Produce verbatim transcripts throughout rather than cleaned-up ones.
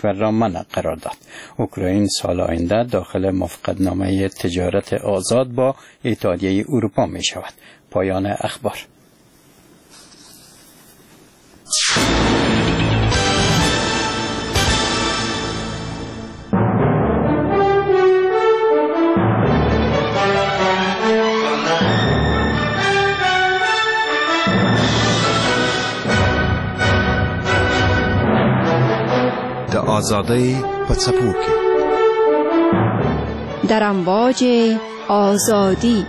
کشور را منع قرار داد. اوکراین سال آینده داخل موافقتنامه تجارت آزاد با اتحادیه اروپا می شود. پایان اخبار. آزادی په څپو کې در امواج آزادی.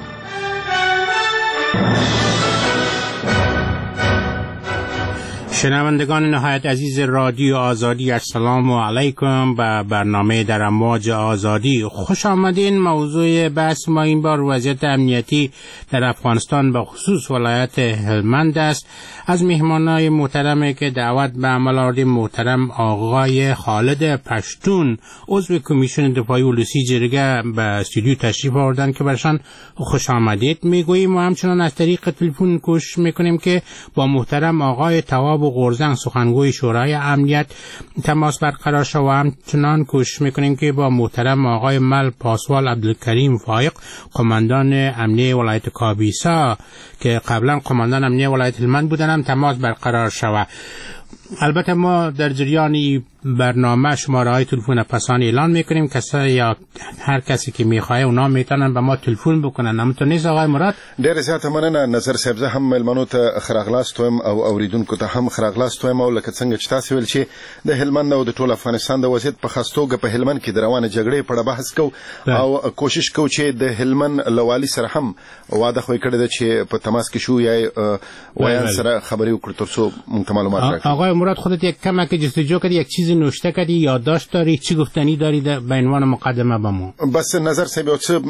شنوندگان نهایت عزیز رادیو آزادی، السلام علیکم. به برنامه در امواج آزادی خوش آمدین. موضوع بحث ما این بار وضعیت امنیتی در افغانستان به خصوص ولایت هلمند است. از مهمانای محترمی که دعوت به عمل آوردیم محترم آقای خالد پشتون، عضو کمیسیون دفاعی ولسی جرگه، به استودیو تشریف آوردن که برشان خوش آمدید میگوییم و همچنان از طریق تلفن کوشش میکنیم که با محترم آقای تواب قرزنگ سخنگوی شورای امنیت تماس برقرار شد و همچنان کوشش میکنیم که با محترم آقای مل پاسوال عبدالکریم فایق قماندان امنیه ولایت کابیسا که قبلا قماندان امنیه ولایت هلمند بودن هم تماس برقرار شود. البته ما در جریان برنامه شماره های تلفن پسان اعلان میکنیم، کسی یا هر کسی که میخواه اونا میتونن به ما تلفن بکنن. همونطور نیست آقای مراد؟ ډېر زیاته مننه نظر صاحب. زه هم مېلمنو ته خراغلاست وایم او اوریدونکو ته هم خراغلاست وایم. او لکه څنګه چې تاسو ویل چې د هلمند او د ټول افغانستان د وضعیت په خاص توګه په هلمند کې د روانه جګړې په اړه بحث کوو او کوشش کوو چې د هلمند له والي سره هم واده خو یې کړې ده چې په تماس کې شو یا وایان سره خبرې وکړو تر څو موږ ته معلومات راکړي. آقای مراد خودت یک کمک جستجو کردی، یک چیزی نوشته کردی، یادداشت داری، چی گفتنی داری به عنوان مقدمه به ما؟ بس نظر صاحب یو څه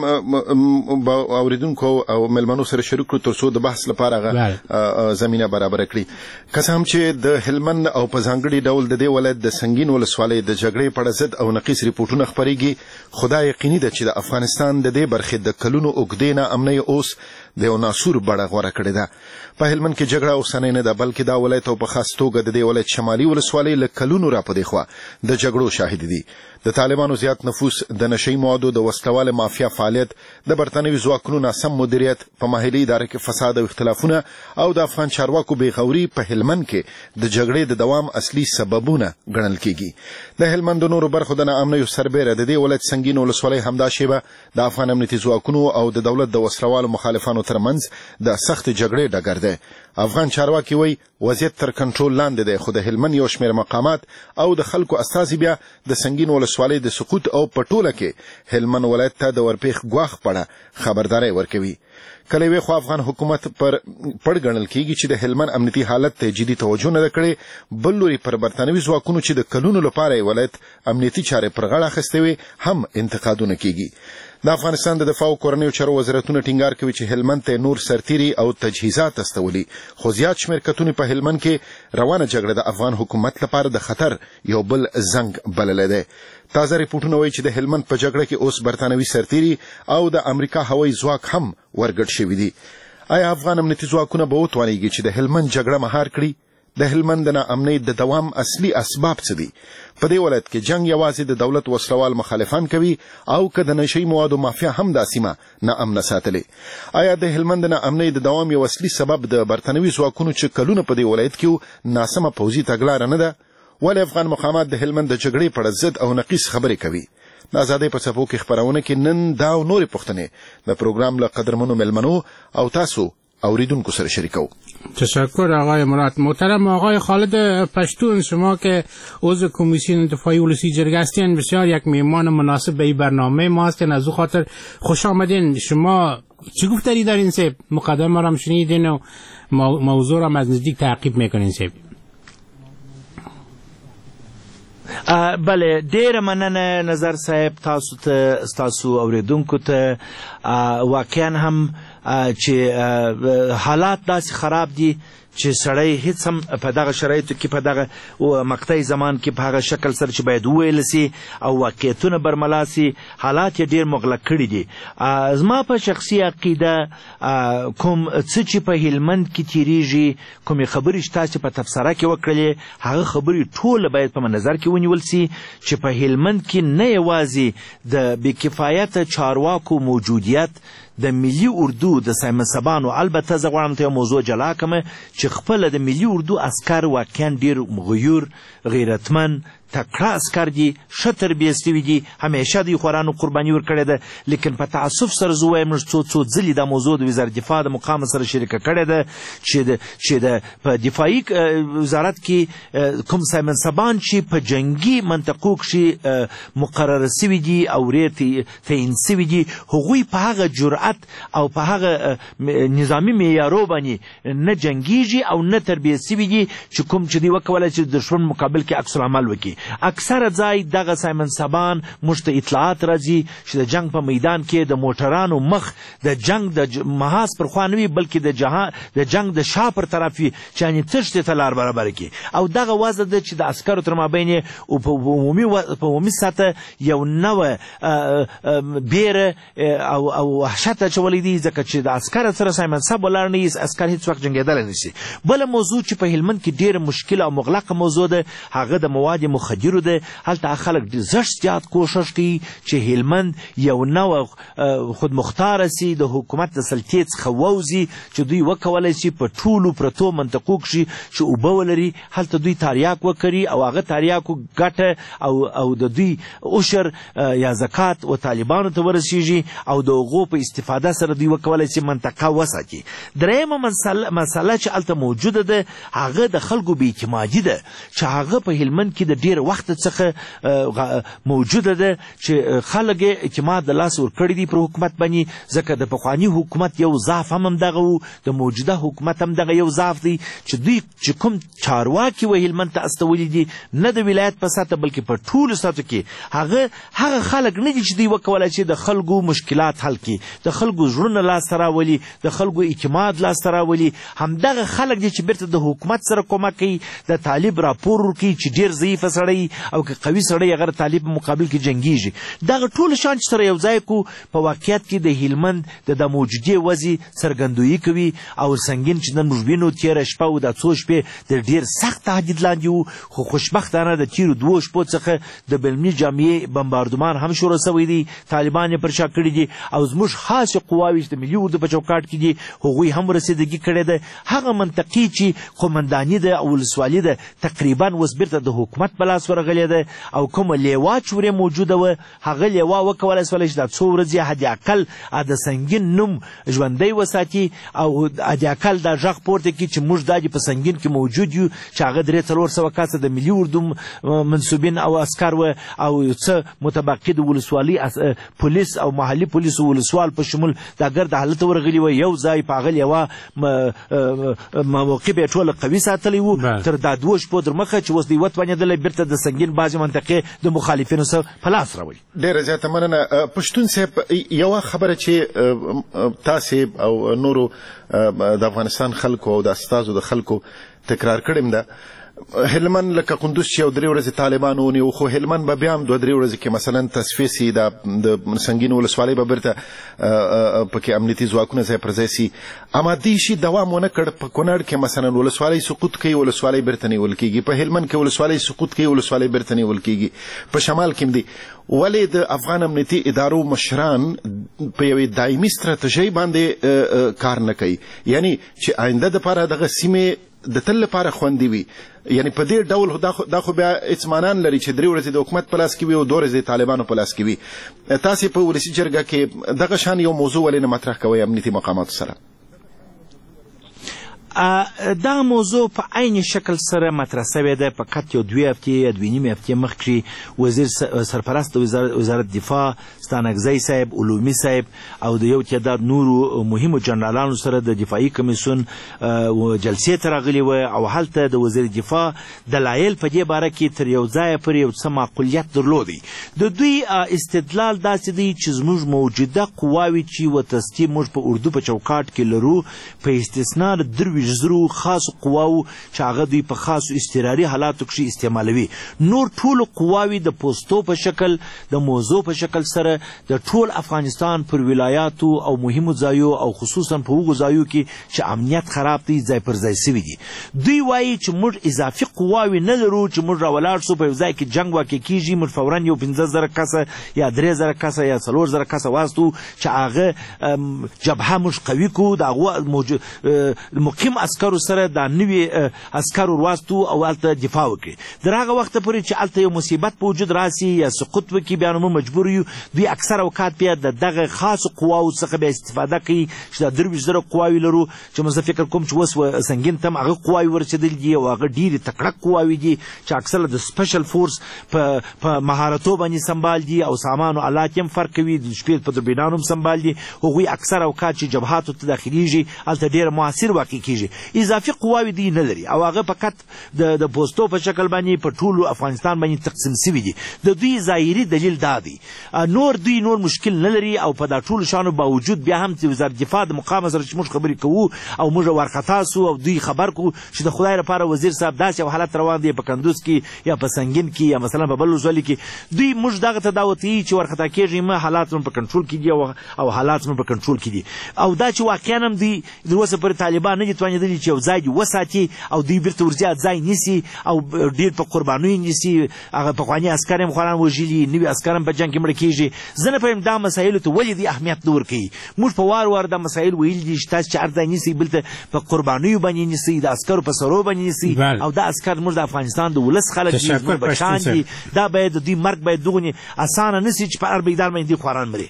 با اوریدونکو او ملمنو سره شریک کړو تر څو د بحث لپاره غو زمينه برابر کړي. قسم چې د هلمند او په ځانګړي ډول د دې ولایت د سنگین ولسوالۍ د جګړې په اړه ضد او نقیص ریپورتونه خبريږي. خدای یقیني ده چې د افغانستان د دې برخې د کلونو اوګدینه امنیه اوس د یو ناسور بڑه غوړه کړې ده. په هلمند کې جګړه اوسنۍ نه ده بلکې دا ولایت او په خاص توګه د دې ولایت شمالي ولسوالۍ له کلونو را پدې خوا د جګړو شاهد دي. د طالبانو زیات نفوس، د نشئی موادو د وسلوال مافیا فعالیت، د برتانوي ځواکونو ناسم مدیریت، په ماهلي اداره کې فساد او اختلافونه او د افغان چارواکو بېغوري په هلمند کې د جګړې د دوام اصلي سببونه ګڼل کېږي. د هلمند نورو برخو د ناامنیو سربېره د دې ولایت سنگین ولسوالۍ همدا شیبه د افغان امنیتي ځواکونو او د دولت د وسلوالو مخالفانو ترمنځ د سخت جګړې ډګر دی. افغان چارواکي وایي وضعیت تر کنټرول لاندې دی، خو د هلمند یو شمېر مقامات او د خلکو استازي بیا د سنگین ولسوالۍ د سقوط او پټوله کې هلمند ولایت ته د ورپېښ ګواښ په اړه خبرداری ورکوي. کله وی خو افغان حکومت پر پړ ګڼل کېږي چې د هلمند امنیتي حالت ته جدي توجه نه کړي، بل لوري پر برتانوي ځواکونو چې د کلونو لپاره ولایت امنیتي چارې پر غاړه اخیستې وي هم انتقادونه کېږي. د افغانستان د دفاع او کورنیو چارو وزارتونه ټینګار کوي چې هلمند ته نور سرتیري او تجهیزات استولي، خو زیات شمېر کتونې په هلمند کې روانه جګړه د افغان حکومت لپاره د خطر یو بل زنګ بللی دی. تازه ریپورټونه وایي چې د هلمند په جګړه کې اوس برتانوي سرتیري او د امریکا هوایي ځواک هم ورګډ شوي دي. آیا افغان امنیتي ځواکونه به وتوانیږي چې د هلمند جګړه مهار کړي؟ د هلمند د ناامنۍ د دوام اصلي اسباب څه دي؟ په دې ولایت کې جنگ یوازې د دولت وسلوال مخالفان کوي او که د نشئی موادو مافیا هم دا سیمه ناامنه ساتلې؟ آیا د هلمند د ناامنۍ د دوام یو اصلي سبب د برتانوي ځواکونو چې کلونه په دې ولایت کې ناسمه پوځي تګلاره نه ده؟ ولې افغان مقامات د هلمند د جګړې په اړه ضد او نقیص خبرې کوي؟ د ازادۍ په څپو کې خپرونه کې نن دا او نورې پوښتنې د پروګرام له قدرمنو مېلمنو او تاسو اوریدونکو سره شریکو. تشکر آقای مراد. محترم آقای خالد پشتون، شما که عضو کمیسیون دفاعی ولسی جرگه هستین، بسیار یک میهمان مناسب به این برنامه ما هستین، از او خاطر خوش آمدین. شما چی گفتاری دارین سیب؟ مقدمه را هم شنیدین و موضوع را از نزدیک تعقیب میکنین سیب. بله، ډېره مننه نظر صاحب، تاسو ته ستاسو اوریدونکو ته. واقعا هم چې حالات داسې خراب دي چې سړی هیڅ هم په دغه شرایطو کې په دغه مقطعي زمان کې په هغه شکل سره چې باید وویل سي او واقعیتونه برملا سي حالات یې ډېر مغلق کړي دي. زما په شخصي عقیده کوم څه چې په هلمند کې تیریږي، کومې خبرې چې تاسې په تبصره کې وکړلې، هغه خبرې ټوله باید په نظر کې ونیول سي چې په هلمند کې نه یوازې د بېکفایته چارواکو موجودیت د ملي اردو د سایمن سبانو، البته زه غواړم ته یو موضوع جلا کړم چې خپله د ملي اردو عسکر واقعا ډېر غیور، غیرتمن، تکړه عسکر دي، ښه تربیه سوي دي، همیشه دوی خورانو قرباني ورکړې ده. لیکن په تعصب سره زه وایم موږ څو څو ځلې دا موضوع د وزارت دفاع د مقام سره شریکه کړې ده چې د چې د په دفاعي وزارت کې کوم سایمن سبان چې په جنګي منطقو کښې مقرره سوي دي او ورې تعین سوي دي، هغوی په هغه جرأت او په هغه نظامي معیارو باندې نه جنګیږي او نه تربیه سوي دي چې کوم چې دوی وکولی چې د دښمن مقابل کې عکس العمل وکړي. اکثره ځای دغه سایمن سبان موږ ته اطلاعات راځي چې د جنگ په میدان کې د موټرانو مخ د جنگ د محاذ پر خوا نه وي، بلکې د جهان د جنگ د شا پر طرف وي چې یعنې تښتې ته لار برابره کړي. او دغه وضع ده چې د عسکرو تر مابین یې په عمومي په عمومي سطح یو نوع بیره او او وحشت اچولی دي، ځکه چې د عسکر سره سایمن سب ولاړ نه وي، عسکر هېڅ وخت جنګېدلی نه شي. بله موضوع چې په هلمند کې ډېره مشکله او مغلقه موضوع ده، هغه د مواد مخدرو ده. هلته خلک زښت زیات کوښښ کوي چې هلمند یو نوع خودمختاره سي، د حکومت د سلطې څخه ووځي، چې دوی وکولی شي په ټولو پرتو منطقو کښې چې اوبه ولري هلته دوی تاریاک وکړي او هغه تاریاکو ګټه او او د دوی عشر یا زکات و طالبانو ته ورسیږي او د هغو په استفاده سره دوی وکولی شي منطقه وساتي. درېیمه مسله چې هلته موجوده ده هغه د خلکو بېاعتمادي ده چې هغه په هلمند کې د ډېر وخت څخه موجوده ده چې خلک یې اعتماد د لاس ورکړي دي پر حکومت باندې، ځکه د پخواني حکومت یو ضعف هم همدغه و، د موجوده حکومت هم دغه یو ضعف دی چې دوی چې کوم چارواکي و هلمند ته استولي دي، نه د ولایت په سطح بلکې په ټولو سطحو کې هغه هغه خلک نه دي چې دوی وکولی چې د خلکو مشکلات حل کړي، د خلکو زړونه لاسته راولي، د خلکو اعتماد لاسته راولي. همدغه خلک دي چې بیرته د حکومت سره کومک کوي، د طالب راپور ورکوي چې ډېر ضعیفه سړی او که قوي سړی هغه طالب په مقابل کې جنګیږي. دغه ټول شان چې سره یو ځای کو په واقعیت کې د هلمند د د موجودې وضع څرګندویي کوي او سنګین چې نن موږ وینو تېره شپه او دا څو شپې د ډېر سخت تهدید لاندې وو، خو خوشبختانه د تېرو دوو شپو څخه د بلمي جامعې بمباردمان هم شروع سوی دی، طالبان یې پر شا کړي دي او زموږ خاصې قواوې چې د ملي اردو په چوکاټ کې دي هغوی هم رسېدګي کړې ده. هغه منطقې چې قومنداني ده او ولسوالي ده تقریبا اوس بیرته د حکومت په لاس ورغلې ده او کومه لیوا چې ورې موجوده وه هغه لیوا وکولی سولی چې دا څو ورځې حد اقل د سنګین نوم ژوندی وساتي او حد اقل دا غږ پورته کړي چې موږ دا په سنګین کې موجود یو، چې هغه درې څلور سوه کسه د ملي اردو منصوبین او عسکر وه او څه متبقي د ولسوالي پولیس او محلي پولیس او ولسوال په شمول دا ګرد حالت ورغلي وه. یو ځای په هغه لیوا موقف یې ټوله قوي ساتلی و تر دا دوه شپو در مخه چې اوس دوی وتوانېدلی بیرته د سنګین بعضې منطقې د مخالفینو سره په لاس راولي. ډېره زیاته مننه. پښتون صاحب یوه خبره چې تاسې او نورو د افغانستان خلکو او د استازو د خلکو تکرار کړې ده، هلمند لکه قندوز چې یو درې ورځې طالبانو ونیو، خو هلمند به بیا هم دوه درې ورځې کې مثلا تصفیې سي، د سنګین ولسوالۍ به بیرته پکې امنیتي ځواکونه ځای پر ځای سي. امادي شي دوام ونه کړ، په کونړ کې مثلا ولسوالۍ سقوط کوي، ولسوالۍ بیرته نیول کېږي، په هلمند کې ولسوالۍ سقوط کوي، ولسوالۍ بیرته نیول کېږي، په شمال کې هم دي. ولې د افغان امنیتي ادارو مشران په یوې دایمي ستراتیژۍ باندې کار نه کوي، یعنی چې آینده دپاره دغه سیمې د تل لپاره خوندي وي؟ یعنی په دې ډول دا خو بیا اطمینان لري چې درې ورځې د حکومت په لاس کې وي او دوه ورځې د طالبانو په لاس کې وي. تاسې په ولسي جرګه کې دغه شان یو موضوع ولې نه مطرح کوئ امنیتي مقاماتو سره؟ دا موضوع په عین شکل سره مطرح شوې ده. فقط یو دوې هفتې یا دوې نیمې هفتې مخکې وزیر سرپرست وزارت دفاع ستانکزی صاحب، علومي صاحب او د یو تعداد نورو مهمو جنرالانو سره د دفاعي کمیسیون جلسې ته راغلي وه او هلته د وزیر دفاع دلایل په دې باره کې تر یو ځایه پورې یو څه معقولیت درلودی. د دوی استدلال داسې دی چې زموږ موجوده قواوې چې وتستی موږ په اردو په چوکاټ کې لرو په استثنا د درویشت زرو خاصو قواو چې هغه دوی په خاصو اضطراري حالاتو کې استعمالوي. نور ټولو قواوې د پوستو په شکل د موضوع په شکل سره د ټول افغانستان پر ولایاتو او مهمو ځایو او خصوصا په هغو ځایو کې چې امنیت خراب دی ځای پر ځای سوي دي. دوی وایي چې موږ اضافي قواوې نه لرو چې موږ راولاړ سو په یو ځای کې جنګ واقع کیږي، موږ فورا یو پنځه زره کسه یا درې زره کسه یا څلور زره کسه واستو چې هغه جبهه موږ قوي کړو، د هغو مقیم عسکرو سره د نوي عسکرو ورواستو او هلته دفاع وکړي. تر هغه وخته پورې چې هلته یو مصیبت په وجود راسي یا سقوط وکړي بیا نو موږ مجبور یو دوی اکثر اوقات بیا د دغه خاصو قواو څخه بیا استفاده کوي چې د درویشت زره قواوې لرو چې موږ فکر کوم چې اوس سنګین ته هم هغه قواوې ورسېدلي دي او هغه ډېرې تکړه قواوې دي چې اکثره د سپیشل فورس په مهارتو باندې سنبال دي او سامان او آلات هم فرق کوي، د شپې په دوربینانو هم سنبال دي. هغوی اکثر اوقات چې جبهاتو ته داخلیږي هلته ډېر موثر واقع کیږي. اضافي قواوې دوی نه لري او هغه فقط د پوستو په شکل باندې په ټولو افغانستان باندې تقسیم سوي دي. د دوی ظاهري دلیل دا دی. نور دوی نور مشکل نه لري او په دا ټولو شانو باوجود بیا هم چې وزارت دفاع د مقام سره چې موږ خبرې کوو او موږ وارخطا سو او دوی خبر کو چې د خدای لپاره وزیر صاحب داسې یو حالت روان دی په کندوز کې یا په سنګین کې یا مثلا په بل ولسوالۍ کې، دوی موږ دغه ته دا وتهیي چې وارخطا کېږي ما حالات زموږ په کنټرول کې دي او حالات زموږ په کنټرول کې دي او دا چې واقعا هم دوی تر اوسه پورې طالبان نه دي توانېدلي چې یو ځای دې وساتي او دوی بیرته ورزیات ځای نیسي او ډېر په قربانیو نیسي. هغه پخواني عسکر هم خوران وژلي، نوي عسکر هم په جنګ کې مړه کېږي. زه نه پوهېږم دا مسایلو ته ولې دوی اهمیت نه ورکوي. موږ په وار وار دا مسایل ویلي دي چې تاسو چې هر ځای نیسئ بلته په قربانیو باندې نیسئ، د عسکرو په سرو باندې نیسئ او دا عسکر زموږ د افغانستان د ولس خلک دي، زموږ بچیان دي. دا باید د دوی مرګ باید دغونې اسانه نه سي چې په هر بیدار باندې دوی خواران مري.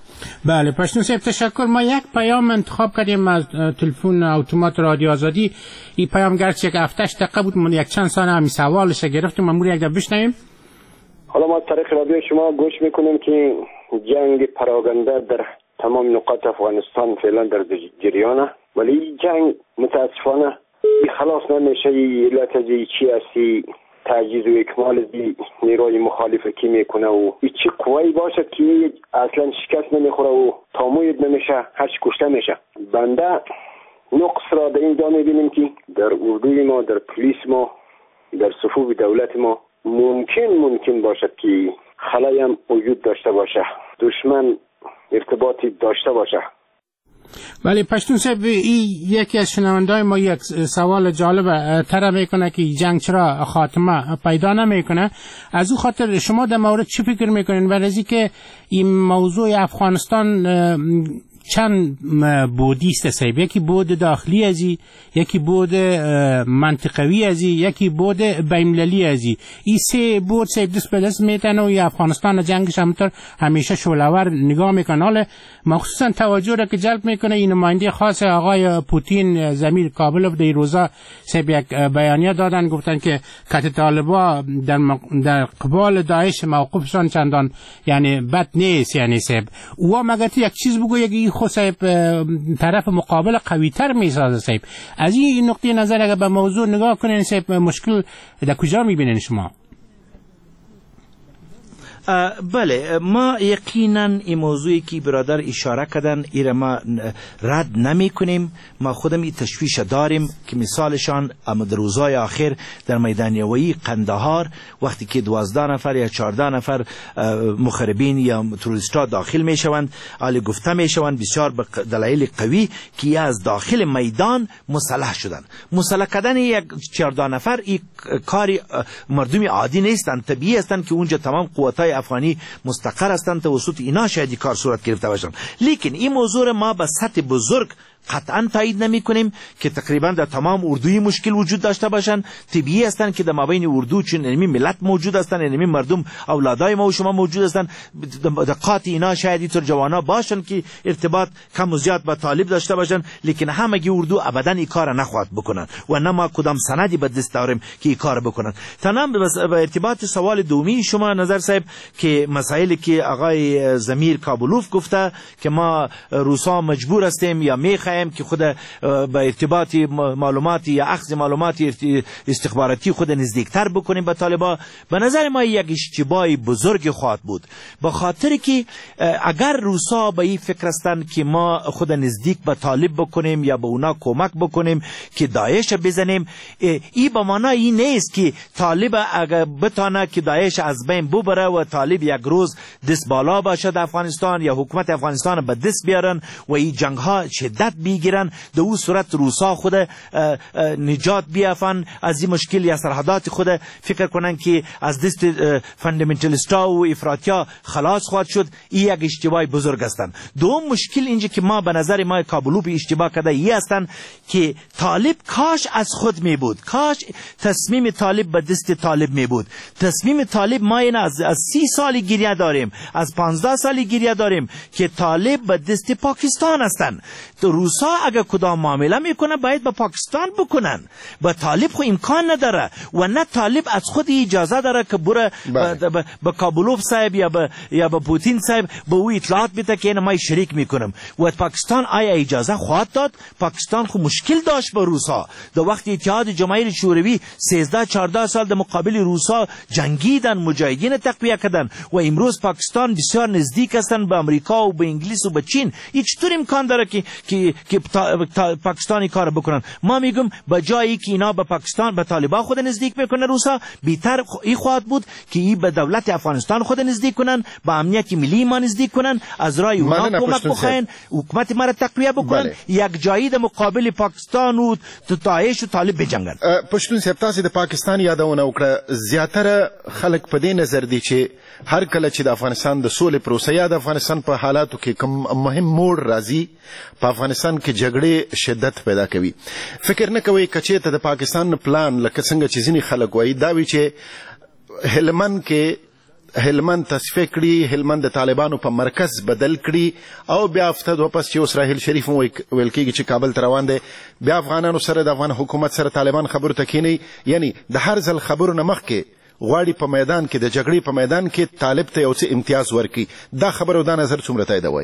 بله پشتون صاحب تشکر. ما یک پیام انتخاب کردیم از تلفن اتومات رادیو آزادی. این پیام گرچه یک هفتهش دقیقه بود من یک چند ثانیه همین سوالش گرفتیم مامور یک دفعه بشنویم. حالا ما از طریق رادیو شما گوش میکنیم که جنگ پراکنده در تمام نقاط افغانستان فعلا در جریانه، ولی این جنگ متاسفانه خلاص نمیشه. علت چی هستی؟ تعجیز و اکمال دی نیروی مخالف کی میکنه و چی قوی باشد که اصلا شکست نمیخوره و تاموید نمیشه، هرچی کشته میشه. بنده نقص را در اینجا میبینیم که در اردوی ما، در پلیس ما، در صفوف دولت ما ممکن ممکن باشد که خلایی هم وجود داشته باشه، دشمن ارتباطی داشته باشه. ولی پشتون صاحب این یکی از شنونده‌های ما یک سوال جالب طرح میکنه که جنگ چرا خاتمه پیدا نمیکنه. از او خاطر شما در مورد چی فکر میکنین و از اینکه این موضوع افغانستان چند بودی است صاحب؟ یکی بود داخلی ازی، یکی بود منطقوی ازی، یکی بود بین‌المللی ازی. این سه بود صاحب دست به دست میتنه و افغانستان جنگش همونطور همیشه شعله‌ور نگاه میکنه. حالا مخصوصا توجه را که جلب میکنه این نماینده خاص آقای پوتین زمیر کابلوف در روزا صاحب یک بیانیه دادن، گفتن که کت طالبا در, مق... در قبال داعش موقفشان چندان یعنی بد نیست. یعنی صاحب و مگر یک چیز بگو یک خود صاحب طرف مقابل قوی تر میسازه صاحب. از این نقطه نظر اگر به موضوع نگاه کنین صاحب مشکل در کجا میبینین شما؟ بله ما یقینا این موضوعی که برادر اشاره کردن ایره ما رد نمی کنیم. ما خودم این تشویش داریم که مثالشان اما در روزهای آخر در میدان یویی قندهار وقتی که دوازده نفر یا چهارده نفر مخربین یا تروریستا داخل می شوند، حال گفته می شوند بسیار به دلایل قوی که از داخل میدان مسلح شدند. مسلح کردن یک چهارده نفر این کاری مردمی عادی نیستند، طبیعی هستند که اونجا تمام قوتای افغانی مستقر هستند، توسط اینا شاید کار صورت گرفته باشند. لیکن این موضوع ما به سطح بزرگ قطعا تایید نمی کنیم که تقریبا در تمام اردوی مشکل وجود داشته باشند. طبیعی هستند که در مابین اردو چون علمی ملت موجود هستند، علمی مردم اولادای ما و شما موجود هستند، دقات اینا شاید اینطور جوانا باشند که ارتباط کم و زیاد با طالب داشته باشند، لیکن همگی اردو ابدا این کار نخواهد بکنند و نه ما کدام سندی به دست داریم که این کار بکنند. تنام به ارتباط سوال دومی شما نظر صاحب که مسائلی که آقای ضمیر کابلوف گفته که ما روسا مجبور هستیم یا میخوایم که خود به ارتباط معلوماتی یا اخذ معلوماتی استخباراتی خود نزدیکتر بکنیم به طالبان، به نظر ما یک اشتباه بزرگ خواهد بود، به خاطر که اگر روسا به این فکر هستند که ما خود نزدیک به طالب بکنیم یا به اونا کمک بکنیم که داعش بزنیم، این به معنی این نیست که طالب اگر بتانه که داعش از بین ببره و طالب یک روز دست بالا باشه در افغانستان یا حکومت افغانستان به دست بیارن و این جنگ ها شدت بگیرن، در اون صورت روسا خود نجات بیافن از این مشکل یا سرحدات خود فکر کنن که از دست فاندامنتالیستا و افراطیا خلاص خواهد شد. این یک اشتباه بزرگ هستند. دوم مشکل اینجا که ما به نظر ما کابلو به اشتباه کرده ای هستند که طالب کاش از خود می بود، کاش تصمیم طالب به دست طالب می بود. تصمیم طالب ما این از, از سی سالی گریه داریم، از پانزده سالی گریه داریم که طالب به دست پاکستان هستند. تو روسا اگر کدام معامله میکنه باید با پاکستان بکنن، با طالب خو امکان نداره و نه طالب از خود اجازه داره که بره با کابلوف صاحب یا با یا با پوتین صاحب به او اطلاعات بده که ما شریک میکنم و پاکستان آیا اجازه خواهد داد؟ پاکستان خو مشکل داشت با روسا در وقت اتحاد جماهیر شوروی سیزده چهارده سال در مقابل روسا جنگیدن، مجاهدین تقویه کردن و امروز پاکستان بسیار نزدیک هستن به امریکا و به انگلیس و به چین. هیچ طور امکان داره که که که پاکستانی کار بکنن. ما میگم به جایی که اینا به پاکستان به طالبان خود نزدیک میکنه روسا، بیتر این خواهد بود که این به دولت افغانستان خود نزدیک کنن، با امنیت ملی ما نزدیک کنن، از رای اونا کمک بخواین، حکومت ما را تقویه بکنن، بله. یک جایی د مقابل پاکستان و داعش و طالب بجنگن. پښتون صاحب تاسو د پاکستان یادونه وکړه، زیاتره خلک په دې نظر دي چې هر کله چې د افغانستان د سولې پروسه یا د افغانستان په حالاتو کې کوم مهم موړ راځي په افغانستان کې جګړې شدت پیدا کوي. فکر نه کوي که چېرته د پاکستان پلان لکه څنګه چې ځینې خلک وایي دا وي چې هلمند کې هلمند تصفیه کړي، هلمند د طالبانو په مرکز بدل کړي او بیا هفته دوه پس چې اوس راحیل شریف هم ویل کېږي چې کابل ته روان دی، بیا افغانانو سره د افغان حکومت سره طالبان خبرو ته کښېنوي. یعنی د هر ځل خبرو نه مخکې غواړي په میدان کې د جګړې په میدان کې طالب ته یو څه امتیاز ورکړي. دا خبره او دا نظر څومره تاییدوئ؟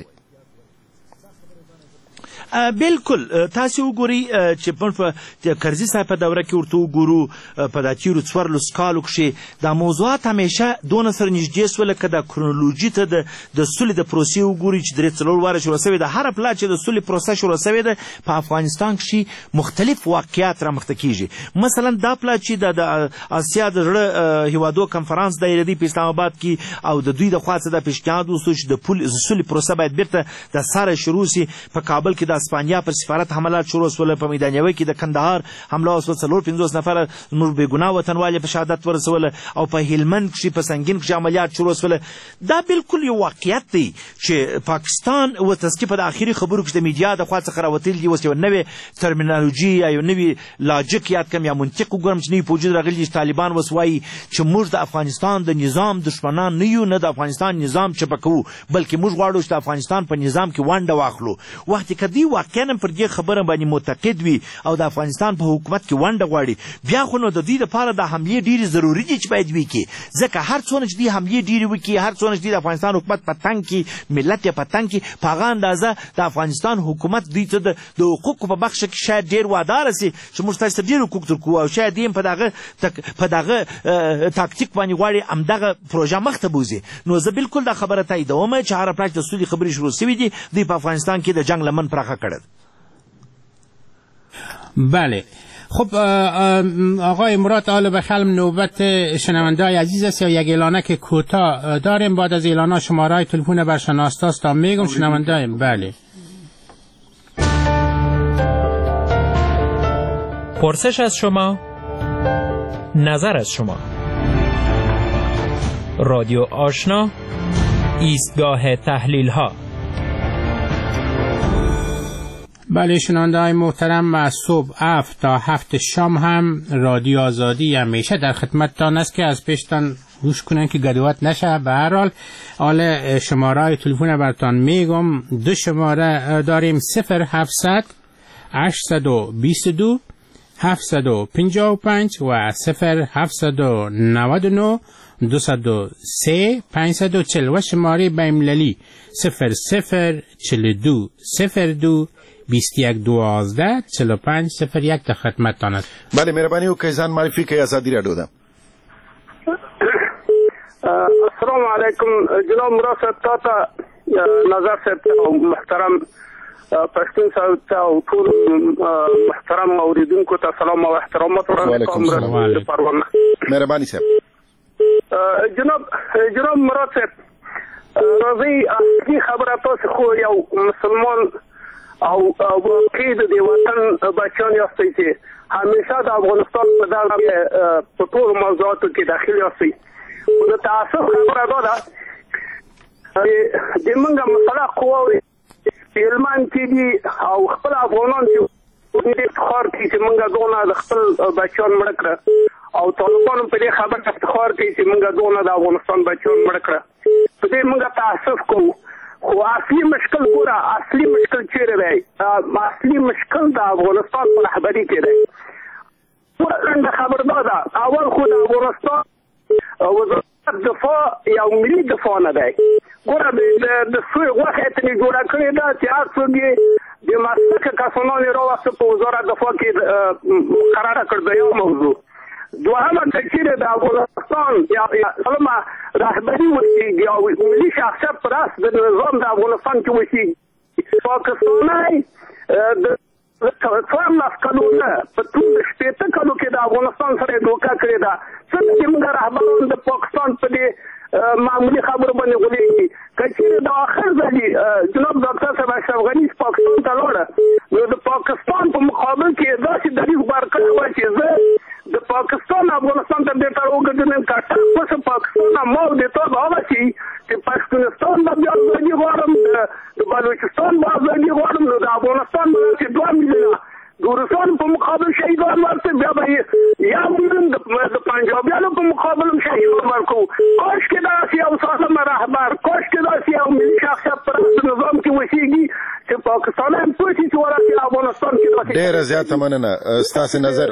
بالکل تاسو وګورئ چې په کرزي صاحب په دوره کې ورته وګورو په دا تیرو څوارلسو کالو کښې دا موضوعات همیشه دونه سره نږدې سوله که د کرونولوژي ته د سولې د پروسې وګورئ چې درې څلور واره شروع سوې ده. هره پلا چې د سولې پروسه شروع سوې ده په افغانستان کښې مختلف واقعیات رامخته کېږي. مثلا دا پلا چې د اسیا د زړه هیوادو کنفرانس دایره دی په اسلام آباد کې او د دوی د خوا څخه دا پیشنهاد وسو چې د سولې پروسه باید بیرته د سره شروع سي. په کابل کې د اسپانیا پر سفارت حملات شروع سول، په میدانیوي کې د کندهار حمله وسوه، څلور پنځوس نفر نور بېګناه وطنوال په شهادت ورسول او په هلمند کښې په سنګین کښې عملیات شروع سول. دا بالکل یو واقعیت دی چې پاکستان و تسکې په د اخري خبرو کښې د میډیا د خوا څخه راوتلي دي. اوس یو نوې ترمینالوژي یا یو نوي لاجک یاد کړم یا منطق وګورم چې نوي په وجود راغلي چې طالبان اوس وایي چې موږ د افغانستان د نظام دشمنان نه یو، نه د افغانستان نظام چپه کوو، بلکې موږ غواړو چې د افغانستان په نظام کې ونډه واخلو. وخت که دوی واقعا پر دې خبره باندې معتقد وي او د افغانستان په حکومت کې ونډه غواړي، بیا خو نو د دوی لپاره د حملې ډېرې ضروري دي چې باید وکړي، ځکه هر څونه چې دوی حملې ډېرې وکړي، هر څونه چې دوی د افغانستان حکومت په تنګ کړي، ملت یې په تنګ کړي، په هغه اندازه د افغانستان حکومت دوی ته د حقوقو په بخش کې شاید ډېر واداره سي چې موږ تاسو ته ډېر حقوق درکوو او شاید یې په دغه په دغه تاکتیک باندې غواړي همدغه پروژه مخ ته بوځي. نو زه بالکل دا خبره تاییدوم چې هره پلاټ د سولې خبرې شروع سوي دي، دوی په افغانستان کې د جنګ لمن پراخه کړی. بله، خب آقای مراد آل بخلم، نوبت شنونده‌های عزیز است. یا یک اعلانک کوتاه داریم، بعد از اعلانا شماره تلفن برشناستا است تا میگم شنونده. بله، پرسش از شما، نظر از شما. رادیو آشنا، ایستگاه تحلیل ها. بله شنونده های محترم، از صبح هفت تا هفت شام هم رادیو آزادی همیشه در خدمتتان است که از پیشتان گوش کنن که گدوات نشه. به هر حال حالا شماره های تلفن براتان میگم. دو شماره داریم: صفر هفتصد هشتصد و بیست و دو هفتصد و پنجاه و پنج و صفر هفتصد و نود و نه دویست و سه پانصد و چهل و شماره بین‌المللی صفر صفر چهل و دو صفر دو بیست و یک دوازده چهل و پنج صفر یک در خدمتتان است. بله مهربانی وکړئ ځان معرفي کړئ. آزادي راډیو ده. السلام علیکم جناب مراد صاحب، تاسو نظر صاحب محترم پښتون صاحب او ټول محترم اوریدونکو ته سلام او احترامات ورکوم. مهرباني صاحب. جناب جناب مراد صاحب، راځي اصلي خبره تاسو خو یو مسلمان او واقعي د دې وطن بچیان یاستئ چې همیشه د افغانستان په دغه په ټولو موضوعاتو کې داخل یاستئ. خو د تاسف خبره دا ده د موږ مسله قواوې په هلمند کې دي او خپل افغانان چې دې افتخار کوي چې موږ دونه د خپل بچیان مړه کړه او طالبانو په دې خبره افتخار کوي چې موږ دونه د افغانستان بچیان مړه کړه. په دې موږ تاسف کوو. خو اصلي مشکل ګوره، اصلي مشکل چیرې دی؟ اصلي مشکل د افغانستان په رهبري کې دی. څرګنده خبره دا ده، اول خو د افغانستان وزارت دفاع یو ملي دفاع نه دی. ګوره د سوی غوښه یې ترې جوړه کړې ده چې هر څوک یې د مسلکه کسانان یې راوسته په وزارت دفاع کې مقرره کړ. د یو موضوع دوهمه که چیرې د افغانستان یا سلمه رهبري وسیږي او ملي شخصیت پر اس د نظام د افغانستان کې وسیږي، پاکستاني د څوارلس کلونه په ټول شپېته کلو کې د افغانستان سره دوکه کړې ده. څنګه چې موږ رهبران د پاکستان په دې معمولي خبرو باندې غولېږي. که چیرې د آخر ځلي جناب ډاکټر صاحب اشرف غني پاکستان ته لاړه، نو د پاکستان په مقابل کې داسې دریځ بار کړی وای چې زه د پاکستان افغانستان ته بهتر وګرځم که تاسو پاکستان ما د تو هغه شي چې پښتونستان د بیا ځای غواړم، د بلوچستان د ځای غواړم، نو د افغانستان باندې دوه میلیونه ګورستان په مقابل شهیدان ورته بیا به یا موږ د پنجابیانو په مقابل شهیدان ورکو. کاش کې داسې یو سالم رهبر، کاش کې داسې یو ملي شخصیت پر نظام کې وسیږي چې پاکستان هم پوه شي چې ورته افغانستان کې داسې. ډېره زیاته مننه ستاسو نظر.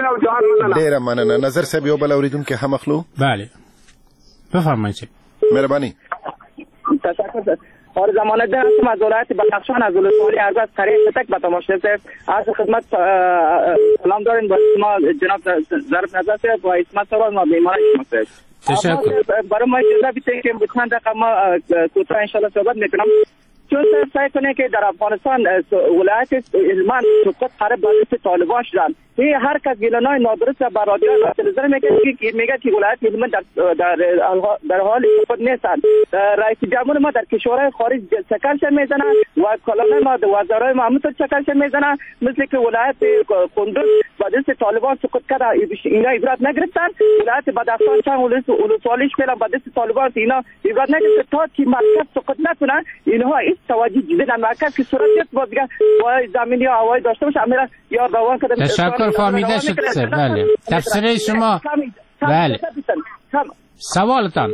ډېره مننه. نظر صاحب یو بل اوریدونکی هم اخلو. بله بفرمایید. مهربانی. تشکر. اور زمانه ده هستم از ولایت بدخشان از ولسوالی عرض از قریه شتک به تماشا صاحب از خدمت سلام دارین با ما جناب ظرف نظر صاحب و اسمت صاحب ما بیمار شما صاحب. تشکر. برای ما اجازه بیده که بسان دقیقا ما کوتاه انشاءالله صحبت میکنم. چون سعی کنه که در افغانستان ولایت هلمند سقوط قرار به طالبان شدن. این هر کس گلانای نادرست بر رادیو تلویزیون میگه که میگه که ولایت هلمند در در در حال سقوط نیستند. رئیس جمهور ما در کشورهای خارج چکرش میزنه و کلمه ما وزرای ما همونطور چکرش میزنه، مثل که ولایت کندوز با دست طالبان سقوط کرده. اینا عبرت نگرفتن. ولایت بدخشان چند ولسوالیش فعلا با دست طالبان اینا عبرت نگرفتن تا که مرکز سقوط نکنن. اینها توجه جدید مرکز که صورت است باز دیگه وای زمینی و هوایی داشته باشه امیرا یا روان کردم. تشکر فهمیده شد سر. بله تفسیر شما. بله سوالتان.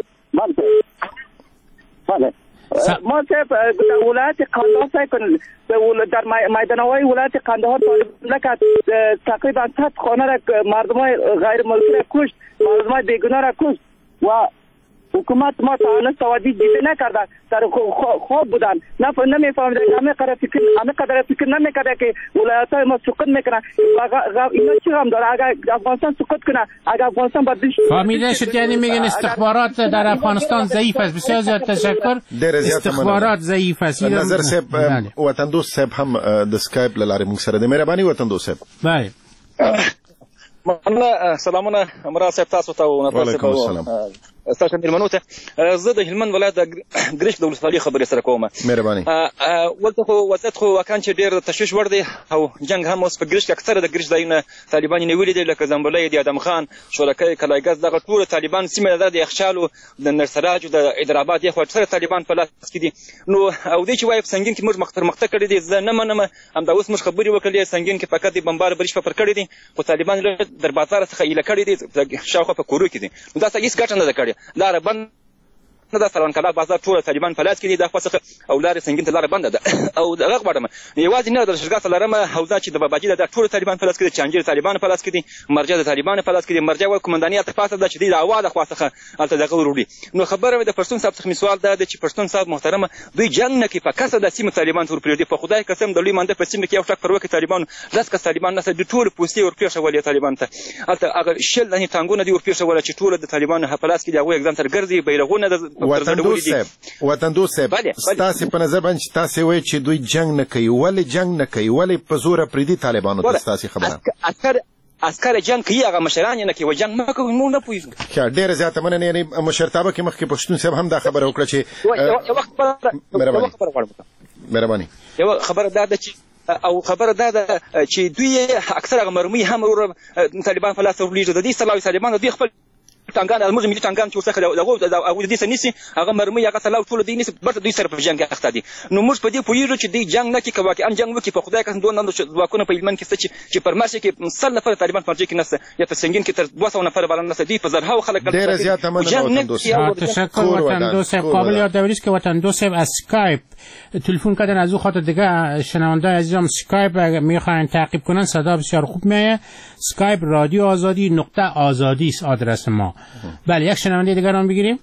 بله ما صرف ولایت قندهار سعی کنیم در میدان هوایی ولایت قندهار طالب تقریبا صد خانه را مردم غیر ملکی را کشت، مردم بیگناه را کشت و حکومت ما تا توجه جدی نکرده، در خواب بودن، نمیفهمیدن، همه قدر فکر همه قدر فکر نمیکرده که ولایت‌های ما سقوط میکنن. اینا چی هم داره؟ اگر افغانستان سقوط کنه، اگر افغانستان بعد فهمیده شد، یعنی میگن استخبارات در افغانستان ضعیف است. بسیار زیاد تشکر. استخبارات ضعیف است. نظر صاحب وطن دوست صاحب هم د اسکایپ لاره موږ سره د مهرباني وطن دوست صاحب. بله مننه. سلامونه مراد صاحب تاسو ته او تاسو ته ستاسو مېلمنو ته زه د هلمند ولایت د ګرشک د ولسوالۍ خبرې سره کوم. مهرباني. ولته خو وضعیت خو واقعا چې ډېر تشویش وړ دی او جنګ هم اوس په ګرشک اکثره د ګرشک ځایونه طالبان یې نیولي دي لکه زنبلۍ د ادم خان شورکۍ کلایګز دغه ټول طالبان سیمه ده د یخچالو د نرسراج د حیدرآباد یخ اکثره طالبان په لاس کې دي. نو او دې چې وایي په سنګین کې موږ مخ پرمختګ کړی دی زه نه منم. همدا اوس موږ خبرې وکړلې سنګین کې فقط د بمبار بریښ په پر کړی دي خو طالبان در بازار څخه ایله کړی دي شاوخوا په کورو کې دي. نو دا څه هېڅ ګټه نه ده کړې. لاره بند نه ده سروان بازار ټوله طالبان په لاس کې دي دا خوا څخه او لارې سنګین ته لاره بنده ده او دغه غواړم یوازې نه د لښکرګاه ته لرمه حوزه چې د باباجي ده دا ټوله طالبان په لاس کې دي. چانجیر طالبان په لاس کې دي. مرجع د طالبان په لاس کې دي. مرجع وایي قومنداني هلته پاسه ده چې دوی د هوا د خوا څخه هلته دغه وروړي. نو خبره مې د پښتون صاحب څخه مې سوال دا دی چې پښتون صاحب محترمه دوی جنګ نه کوي په کسه د سیمې طالبان ته ورپرېږدي. په خدای قسم د لوی مانده په سیمه کې یو ټک پر وکړي طالبانو لس کس طالبان نسته د ټولو پوستې ورپرېښولې طالبان ته هلته هغه شل دانې ټانګونه دي ورپرېښوله چې ټوله د طالبانو په لاس کې دي. هغوی اګزام سره ګرځي بیرغونه د وطن دوست صاحب ستاسې په نظر باندې تاسې وایي چې دوی جنګ نه کوي ولې جنګ نه کوي ولې په زوره پرېږدي طالبانو ته ستاسې خبره عسکر جنګ کوي هغه مشران یې نه کوي جنګ مه کوئ موږ نه پوهېږو. ښه ډېره زیاته مننه. یعنې مشرتابه کې مخکې پښتون صاحب هم دا خبره وکړه چې مهرباني یوه خبره دا ده چې او خبره دا ده چې دوی اکثر هغه مرمۍ هم طالبان په لاس ورلېږي. د دې سلاوي طالبان د دوی خپل ټانګان زموږ ملي ټانګان چې ورڅخه هغوی د دې څه نیسي هغه مرمۍ هغه سلاو ټوله دوی نیسي بېرته دوی سره په جنګ اخته دي. نو موږ په دې پوهېږو چې دوی جنګ نه کړي که واقعا جنګ وکړي په خدای قسم دومره ځواکونه په هلمند کې شته چې پر مرچې کې سل نفره طالبان په مرچې کې نشته یا په سنګین کې تر دوه سوه نفره بالا نشته. دوی په زرهاو خلک ډېره زیاته مننه. تشکر وطن دوست صاحب. قابل یادآوری است که وطن دوست صاحب از اسکایپ تلفن کردن از او خاطر دیگه شنونده عزیزم اسکایپ میخواین تعقیب کنن صدا بسیار خوب میاد. اسکایپ رادیو آزادی نقطه آزادی است آدرس ما. بله یک شنونده دیگر هم بگیریم.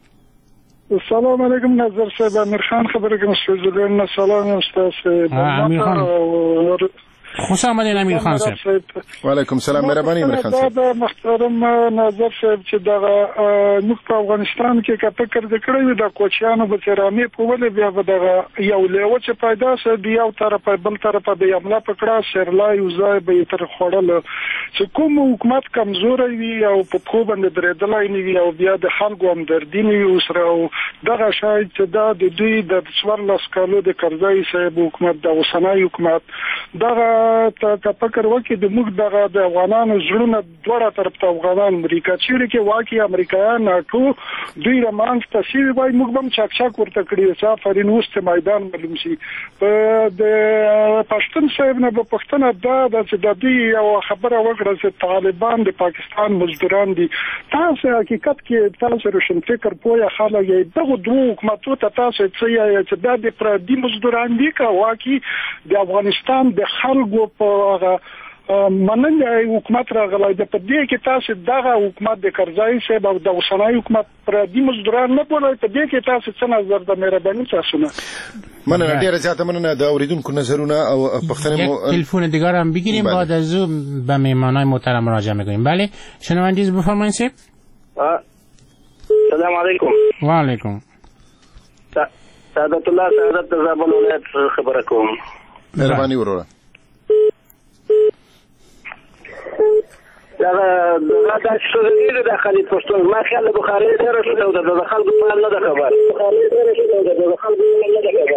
سلام علیکم نظر صاحب امیر خان خبر کنم سوزلین سلام استاد امیر خان خوش آمدین امیر خان صاحب. و علیکم سلام مهرباني امیر خان صاحب. دا محترم نظر صاحب چې دا موږ په افغانستان کې که فکر وکړو د کوچیانو به ترامې په ولې بیا به دا یو لیوه چې پیدا شي د یو طرفه بل طرفه به حمله پکړه سرلا یو ځای به تر خوړل چې کوم حکومت کمزوري وي او په خو باندې درېدلای نه وي او بیا د خلکو هم دردي نه وي سره او دغه شاید چې دا د دوی د څوارلس کالو د کرزي صاحب حکومت د اوسنۍ حکومت دغه ته فکر وکړي د موږ دغه د افغانانو زړونه دوړه طرف ته افغانان امریکا چیرې کې واقعي امریکایان ناټو دوی رمانځ ته شوي وای موږ به هم چاک چاک ورته کړي چې آفرین اوس ته میدان معلوم شي. د پښتون صاحب نه به پوښتنه دا ده چې د دوی یوه خبره وکړه چې طالبان د پاکستان مزدوران دي. تاسو حقیقت کې تاسو روشنفکر پوهه خلک یې دغه دوه حکومتو ته تاسو څه یې چې دا د پردي مزدوران دي که واقعي د افغانستان د خلکو په هغه منل حکومت راغلی د په دې کې تاسو دغه حکومت د کرزي صاحب او د اوسنۍ حکومت پردي مزدوران نه بولئ په دې کې تاسو څه نظر د مهرباني تاسو نه مننه ډیره زیاته مننه د اوریدونکو نظرونه او پښتنه مو تلفن دیگر هم بگیریم بعد از او به مهمانای محترم مراجعه می‌کنیم. بله شنوندگی بفرمایید صاحب. سلام علیکم. و علیکم. سعادت الله سعادت زابل ولایت خبره کوم. مهرباني وروره. دا دا د شوزګیرو د خالد پښتون ما خیال بخاري ډېر شو دا د خلکو په نه ده خبر بخاري ډېر شو دا د خلکو په نه ده خبر.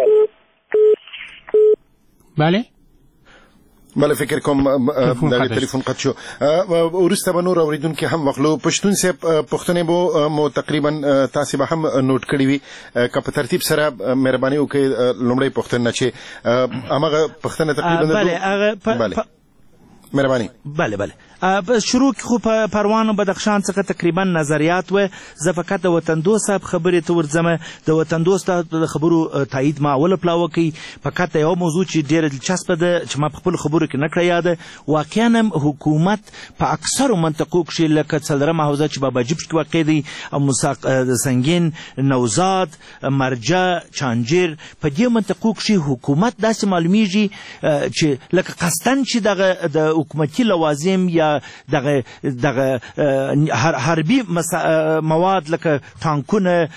بله بله فکر کوم دا تلیفون قطع شو. ورسته به نور اوریدونکي هم واخلو. پښتون صاحب پښتنې به مو تقریبا تاسو به هم نوٹ کړی وي که په ترتیب سره مهرباني وکړئ لومړی پښتنه چې هغه پښتنه تقریبا بله مهرباني بله بله شروع کې خو په پروان بدخشان څخه تقریبا نظریات و زه فقط د وطن دوست صاحب خبرې ته ورځم. د وطن دوست د خبرو تایید ما اول پلاوه کوي فقط یو موضوع چې ډېره دلچسپه ده چې ما په خپلو خبرو کې نه کړه یاده واقعا حکومت په اکثرو منطقو کښې لکه څلرمه حوزه چې باباجي پکې واقع دی د سنګین نوزاد مرجع چانجیر په دې منطقو کښې حکومت داسې معلومیږي چې لکه قصدن چې دغه د حکومتي لوازم یا دغه دغه حربي مواد لکه ټانکونه،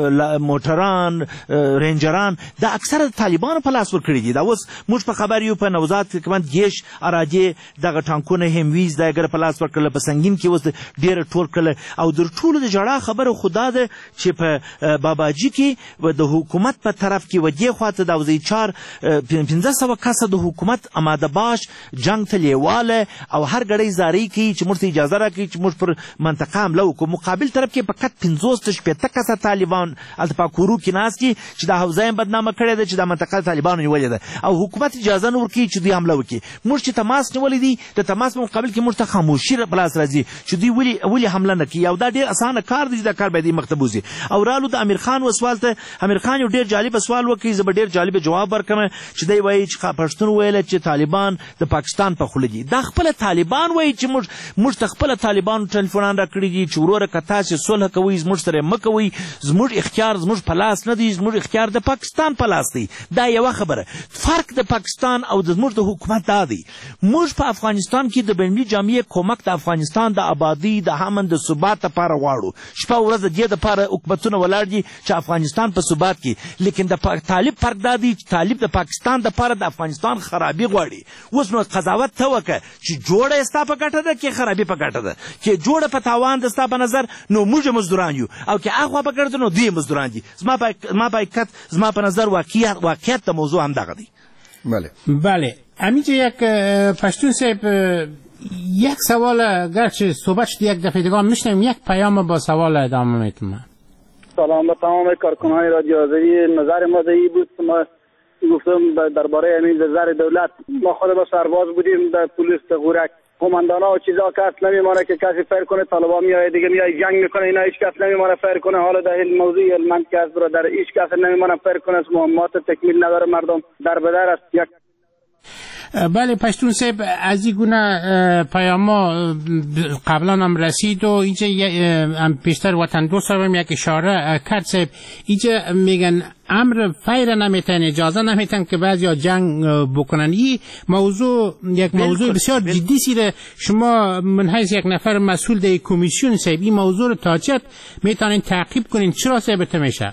موټران، رینجران دا اکثره طالبانو په لاس ورکړي دي. دا اوس موږ په خبر یو په نوزاد کې کوم جیش اراجه دغه ټانکونه همویز د اگر په لاس ورکړل، په سنگین کې اوس ډیر ټول کړل. او در ټولو د جړه خبره خدا ده چې په باباجي کې د حکومت په طرف کې ودی خواته د وزیر چار پنځه سوه کسه د حکومت آماده باش جنگ ته لیواله او هر غړی زاری کوي چې موږ اجازه راکړي چې موږ پر منطقه حمله وکړو. مقابل طرف کې فقط پنځوس تر شپېته کسه طالبان التپاکورو کې ناست دي چې دا حوزه بدنامه کړې ده چې دا منطقه طالبانو نیولې ده او حکومت اجازه نه ورکوي چې دوی حمله وکړي. موږ چې تماس نیولې دي د تماس په مقابل کې موږ ته خاموشي په لاس راځي چې دوی ولې ولې حمله نه کوي. او دا ډېر اسانه کار دی چې دا کار باید مخته بوځي. او رالو د امیر خان وسوال ته امیر خان یو ډېر جالب سوال وکړي، زه به ډېر جالب جواب ورکړم چې دی وایي چې پښتون ویل چې طالبان د پاکستان په خوله دي. دا خپل طالبان وایي چې موږ موږ ته خپل طالبانو ټلیفونان راکړي دي چې وروره که تاسې صلح کوئ زموږ سره مه کوئ، زموږ اختیار زموږ په لاس نه دی، زموږ اختیار د پاکستان په لاس دی. دا یوه خبره. فرق د پاکستان او د زموږ د حکومت دا دی، موږ په افغانستان کې د بینالمللي جامعې کومک د افغانستان د آبادي د امن د ثبات لپاره غواړو. شپه ورځ د دې دپاره حکومتونه ولاړ دي چې افغانستان په ثبات کې، لیکن د طالب فرق دا دی چې طالب د پاکستان دپاره د افغانستان خرابي غواړي. اوس نو قضاوت ته وکړه چې جوړه یې ستا په ګټه ده که خرابي په ګټه ده. چې جوړه په تاوان ده ستا په نظر نو موږ مزدوران یو، او که هغه په ګټه ده نو دوی مزدوران دي. زما په حقیقت زما په نظر واقعیت واقعیت د موضوع همدغه دی. بله بله همینجا یک پشتون صاحب یک سوال گرچه صحبت شد یک دفعه دیگه میشنیم، یک پیام با سوال ادامه میتونم. سلام به تمام کارکنان رادیو آزادی. نظر ما این بود ما گفتم درباره همین نظر دولت، ما خود با سرباز بودیم در پلیس غورک، قماندانا و چیزا کس نمیمانه که کسی فیر کنه، طالبان میاد دیگه میاد جنگ میکنه، اینا هیچ کس نمیمانه فیر کنه. حالا در این موضوع علمند که از برادر هیچ کس نمیمانه فیر کنه، مهمات تکمیل نداره، مردم در بدر است. یک بله پشتون صاحب از این گونه پیاما قبلا هم رسید و اینجا پیشتر وطن دو صاحب یک اشاره کرد صاحب، اینجا میگن امر فیر نمیتن، اجازه نمیتن که بعضی جنگ بکنن. این موضوع یک موضوع بسیار جدی سیره. شما من حیث یک نفر مسئول در کمیسیون صاحب این موضوع رو تا چت میتونین تعقیب کنین؟ چرا ثابت میشه؟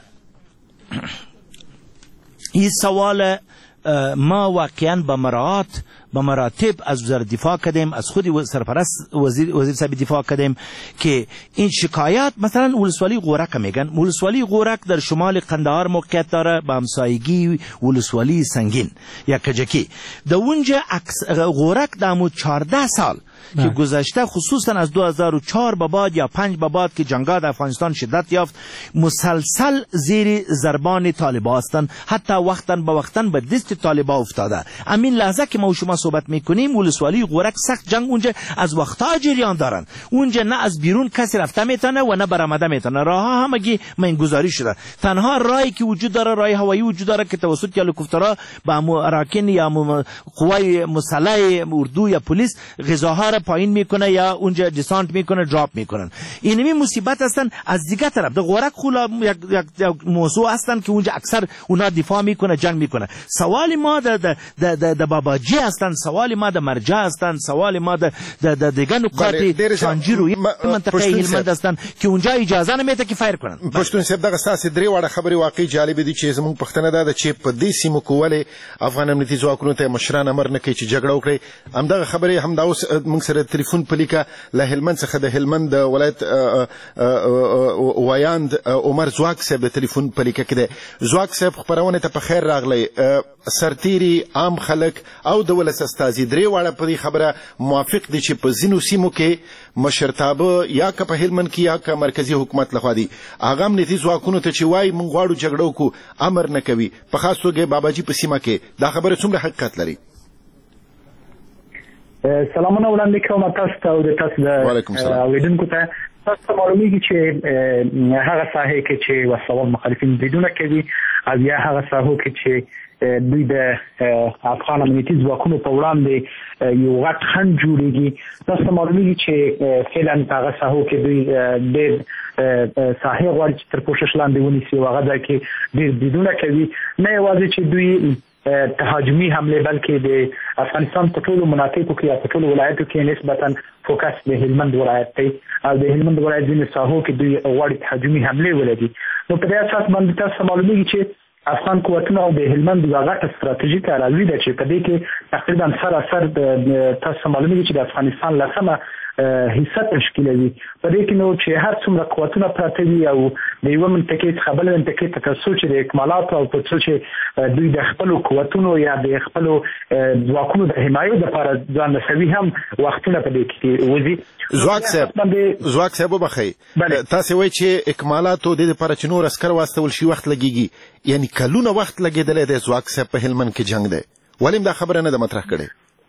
این سوال ما واقعا به مراعات به مراتب از وزارت دفاع کردیم، از خود سرپرست وزیر وزیر صاحب دفاع کردیم که این شکایات مثلا ولسوالی غورک میگن. ولسوالی غورک در شمال قندهار موقعیت داره با همسایگی ولسوالی سنگین یا کجکی. در اونجا غورک دامو چهارده سال که گذشته خصوصا از دو هزار و چهار به بعد یا پنج به بعد که جنگ‌ها در افغانستان شدت یافت مسلسل زیر ضربان طالبان هستند، حتی وقتاً به وقتاً به دست طالبان افتاده. همین لحظه که ما شما صحبت میکنیم ولسوالی غورک سخت جنگ اونجا از وقتا جریان دارن. اونجا نه از بیرون کسی رفته میتونه و نه برآمده میتونه. راهها همگی من گزارش شده. تنها راهی که وجود داره راه هوایی وجود داره که توسط هلیکوپترها با اراکن یا قوای مسلح اردو یا پلیس غذاها را پایین میکنه یا اونجا دیسانت میکنه، دراپ میکنن. اینمی مصیبت هستن. از دیگه طرف د غورک خولا یک یک موضوع هستن که اونجا اکثر اونا دفاع میکنه، جنگ میکنه. سوال ما د د د باباجی هستن، سوال ما د مرجع هستن، سوال ما د د دیگه نقاط شانجیرو منطقه هلمند هستن که اونجا اجازه نمیده که فایر کنن. پښتون صاحب دغه ساسي درې وړه خبري واقعي جالب دي چې زموږ پښتنه ده چې په دې سیمو کوله افغان امنیتي ځواکونو ته مشران امر نه کوي چې جګړه وکړي. همدغه خبري هم دا اوس موږ سره ټلیفون پلیکا له هلمند څخه د هلمند ولایت وایاند عمر زواک صاحب د ټلیفون پلیکا کې ده. زواک صاحب خبرونه ته په خیر راغلی. سرتيري عام خلک او د ولس استازي درې واړه په دې خبره موافق دي چې په ځینو سیمو کې مشرتابه یا که په هلمند کې یا که مرکزی حکومت لخوا دي هغه امنیتي ځواکونو ته چې وایي موږ غواړو جګړه وکړو امر نه کوي. په خاص توګه باباجي په سیمه کې دا خبره څومره حقیقت لري؟ سلامونه وړاندې کوم تاسو ته او د تاسو د اوریدونکو ته. تاسو معلومیږي چې هغه ساحه کې چې وسوال مخالفین بریدونه کوي او یا هغه ساحه کې چې دوی د افغان امنیتي ځواکونو په وړاندې یو غټ خنډ جوړیږي. تاسو معلومیږي چې فعلا هغه ساحه کې دوی ډېر ساحه غواړي چې تر پوښښ لاندې ونیسي او هغه ځای کې ډېر بریدونه کوي. نه یوازې چې دوی تهاجمي حمله بلکې د افغانستان په ټولو مناطقو کې یا په ټولو ولایتو کې نسبتا فوکس د هلمند ولایت دی او د هلمند ولایت ځینې ساحو کې دوی غواړي تهاجمي حمله ولري. نو په دې اساس باندې تاسو معلومیږي چې افغان قوتونه د هلمند یوه غټه ستراتیژیکه اراضي ده چې په دې کې تقریبا سراسر تاسو معلومیږي چې د افغانستان لسمه حصه تشکیلوي. په دې کې نو چې هر څومره قوتونه پراته وي او د یوه منطقې څخه بله منطقې ته تر څو چې د اکمالاتو او تر څو چې دوی د خپلو قوتونو یا د خپلو ځواکونو د حمایې دپاره ځان رسوي هم وختونه په دې کې وځي. ځواک صاحب ځواک صاحب وبخئ، تاسې وایي چې اکمالاتو د دې دپاره چې نور عسکر واستول شي وخت لګېږي، یعنی کلونه وخت لګېدلی دی ځواک صاحب په هلمند کې جنګ دی، ولې هم دا خبره نه ده مطرح کړې؟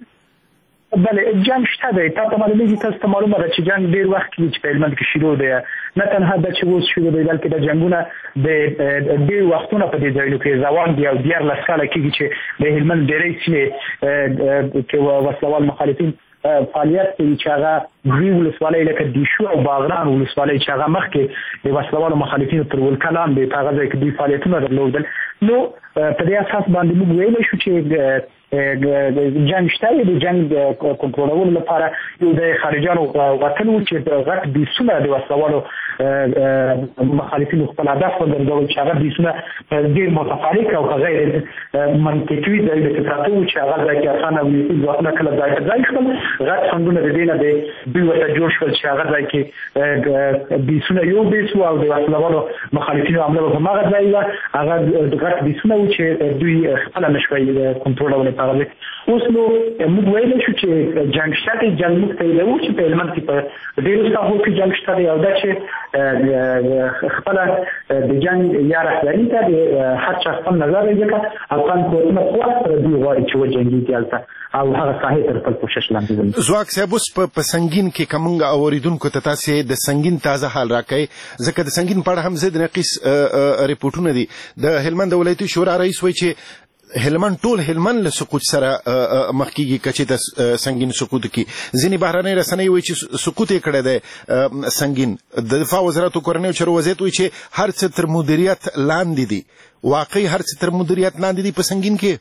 بله جنگ شته دی، تا ته معلومیږي، تاسو ته معلومه ده چې جنگ ډېر وخت کېږي چې په هلمند کې شروع دی، نه تنها دا چې اوس شروع دی بلکې دا جنګونه د ډېر وختونه په دې ځایونو کې روان دي او دیارلس کاله کېږي چې د هلمند ډېرې سیمې کې وسلوال مخالفین فعالیت کوي چې هغه دوی ولسوالۍ لکه دیشو او باغران ولسوالۍ چې هغه مخکې د وسلوالو مخالفینو تر ولکه لاندې په هغه ځای کې دوی فعالیتونه درلودل. نو په دې اساس باندې موږ ویلی شو چې جنگ شته، د جنگ کنټرولولو لپاره یو د خارجیانو وطن و چې غټ بیسونه د وسلوالو مخالفینو خپل هدف وګرځول چې هغه بیسونه ډېر متفارق او غیر منطقي ځایونه کې پراته وو چې هغه ځای کې اسانه امنیتي ځواکونه کله ځای ته ځای شول، غټ خنډونه د دې نه د دوی ورته جوړ شول چې هغه ځای کې بیسونه یو بیس و او د وسلوالو مخالفینو حمله به په هماغه ځای وه، هغه غټ بیسونه وو چې دوی خپله نه شوی کنټرولولی. اوس نو موږ ویلی شو چې جنګ شته دی، جنګ موږ ته یې ویلو چې په هلمند کې په ډېرو ساحو کې جنګ شته دی او دا چې خپله د جنګ یا رهبري ته د هر چا خپل نظر دی، ځکه افغان قوتونه خو سره دوی غواړي چې وجنګېږي هلته او هغه ساحې تر خپل کوشش لاندې ولري. ځواک صاحب اوس په سنګین کې که موږ اورېدونکو ته تاسې د سنګین تازه حال راکوئ، ځکه د سنګین په اړه هم ضد نقیص ریپورټونه دي. د هلمند ولایتي شورا رئیس وایي چې هلمند ټول هلمند له سقوط سره مخ کېږي که چې د سنګین سقوط کړي. ځینې بهرنۍ رسنۍ وایي چې سقوط یې کړی دی سنګین. د دفاع وزارت کورنیو چارو وزارت وایي چې هر څه تر مدیریت لاندې دي. واقعي هر څه تر مدیریت لاندې دي په سنګین کې؟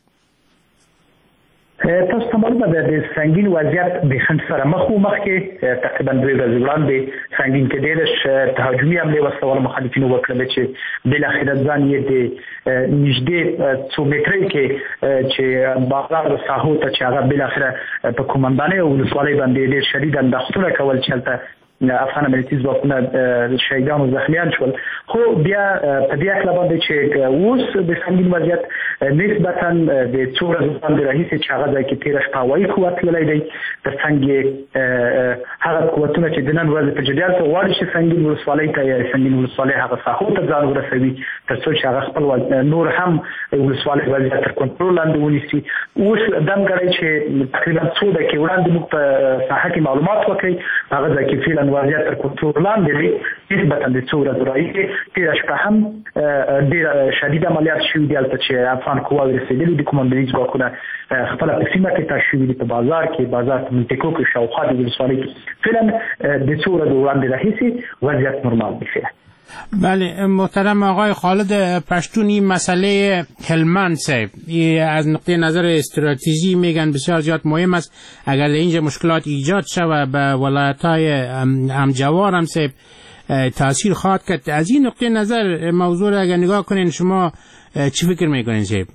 تاسو ته معلومه ده د سنګین وضعیت د خنډ سره مخ و. مخکې تقریبا دوې ورځې وړاندې سنګین کې ډېرش تهاجمي حملې وسلوالو مخالفینو وکړلې چې بالاخره ځان یې د نږدې څو مترۍ کې چې باغدار ساحو ته چې هغه بالاخره په قومندانۍ او ولسوالۍ باندې ډېر شدید انداختونه کول چې هلته افغان امنیتي ځواکونه شهیدان او زخمیان شول. خو بیا په دې هکله باندې چې اوس د سنګین وضعیت نسبتا د څو ورځو باندې راهیسې چې هغه ځای کې تېره شپه هوایي قوت تللی دی، تر څنګ یې هغه قوتونه چې د نن ورځې په جریان کې غواړي چې سنګین ولسوالۍ ته یا سنګین ولسوالۍ هغه ساحو ته ځان ورسوي تر څو چې هغه خپل نور هم ولسوالۍ وضعیت تر کنټرول لاندې ونیسي. اوس دم ګړی چې تقریبا څو دقیقې وړاندې موږ په ساحه کې معلومات وکړئ، هغه ځای کې فعلا وضعیت تر کنټرول لاندې دی. نسبتا د څو ورځو راهیسې تېره شپه هم ډېر شدید عملیات شوي دي هلته چې افغان قواوې رسېدلي دي، قومنداني ځواکونه خپله په سیمه کې تاش شوي دي، په بازار کې بازار په منطقو کې شاوخوا د ولسوالۍ کې فعلا د څو ورځو وړاندې راهیسې وضعیت نورمال دی. بله محترم آقای خالد پشتون، این مسئله هلمند صاحب از نقطه نظر استراتژی میگن بسیار زیاد مهم است. اگر اینجا مشکلات ایجاد شود به ولایت‌های همجوار هم صاحب تاثیر خواهد کرد. از این نقطه نظر موضوع را اگر نگاه کنین شما چی فکر میکنین صاحب؟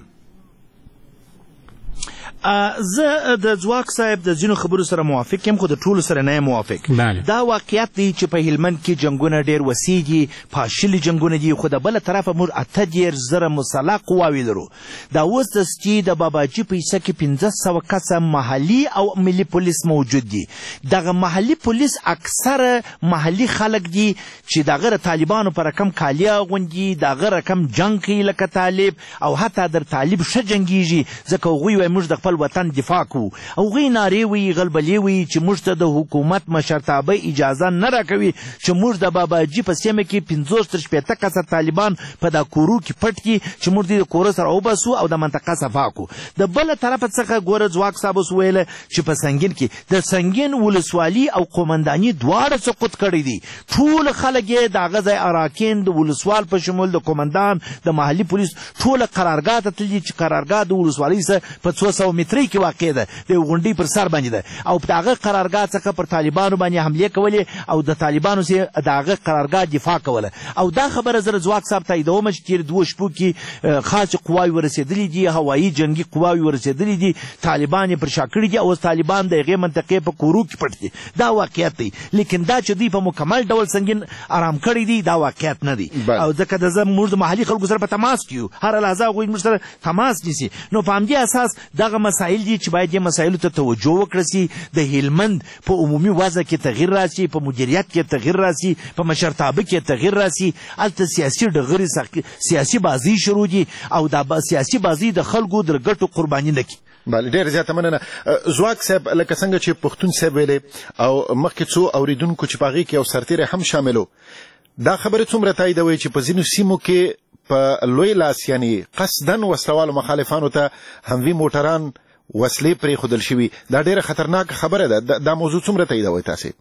زه د ځواک صاحب د ځینو خبرو سره موافق یم، خو د ټولو سره نه یم موافق. دا واقعیت دی چې په هلمند کې جنګونه ډېر وسیع دي، پاشلي جنګونه دي، خو د بله طرفه موږ اته دېرش زره مسلح قواوې لرو. دا اوس چې د باباجي په حصه کې پنځه سوه کسه محلي او ملي پولیس موجود دي. دغه محلي پولیس اکثره محلي خلک دي چې د هغه د طالبانو په رقم کالي اغوندي، د هغه رقم جنګ کوي لکه طالب، او حتی در طالب ښه جنګېږي، ځکه هغوی وایي موږ د خپل خپل وطن دفاع کوو. هغوی نارې وي غلبلې وي چې موږ ته د حکومت مشرتابه اجازه نه راکوي چې موږ د باباجي په سیمه کې پنځوس تر شپېته کسه طالبان په دا کورو کې پټ کړي چې موږ دې د کوره سره وباسو او د منطقه صفا کړو. د بله طرفه څخه ګوره ځواک صاحب اوس ویله چې په سنګین کې د سنګین ولسوالي او قومنداني دواړه سقوط کړي دي. ټول خلک یې د هغه ځای اراکین د ولسوال په شمول د قومندان د محلي پولیس ټوله قرارګاه ته تللي چې قرارګاه د ولسوالۍ څخه په څو سوه مترۍ کې واقع ده د یو غونډۍ پر سر باندې ده او په هغه قرارګاه څخه پر طالبانو باندې حملې کولې او د طالبانو سره د هغه قرارګاه دفاع کوله. او دا خبره زه ځواک صاحب تاییدوم چې تېر دوه شپو کې خاصې قواوې ورسېدلي دي هوایي جنګي قواوې ورسېدلي دي طالبان یې پر شا کړي دي او اوس طالبان د هغې منطقې په کورو کې پټ دي. دا واقعیت دی. لیکن دا چې دوی په مکمل ډول سنګین آرام کړی دي دا واقعیت نه دی. او ځکه د زه موږ د محلي خلکو سره په تماس کې یو هره لحظه هغوی موږ سره تماس نیسي. نو په همدې اساس دغه مسایل دي چې باید دې مسایلو ته توجه وکړه سي. د هلمند په عمومي وضع کې تغییر راسي په مدیریت کې تغییر راسي په مشرتابه کې تغییر راسي. هلته سیاسي ډغرې سیاسي بازي شروع دي او دا سیاسي بازي د خلکو د ګټو قرباني نه کړي. بله ډېر زیاته مننه. ځواک صاحب لکه څنګه چې پښتون صاحب ویلې او مخکې څو اورېدونکو چې په هغې کې یو سرتیری هم شامل و دا خبرې څومره تاییدوي چې په ځینو سیمو کې په لوی لاس یعنې قصدن وسلوالو مخالفانو ته هموي موټران وسلې پرېښودل شوي دا ډېره خطرناکه خبره ده. دا موضوع څومره تاییدوي تاسې؟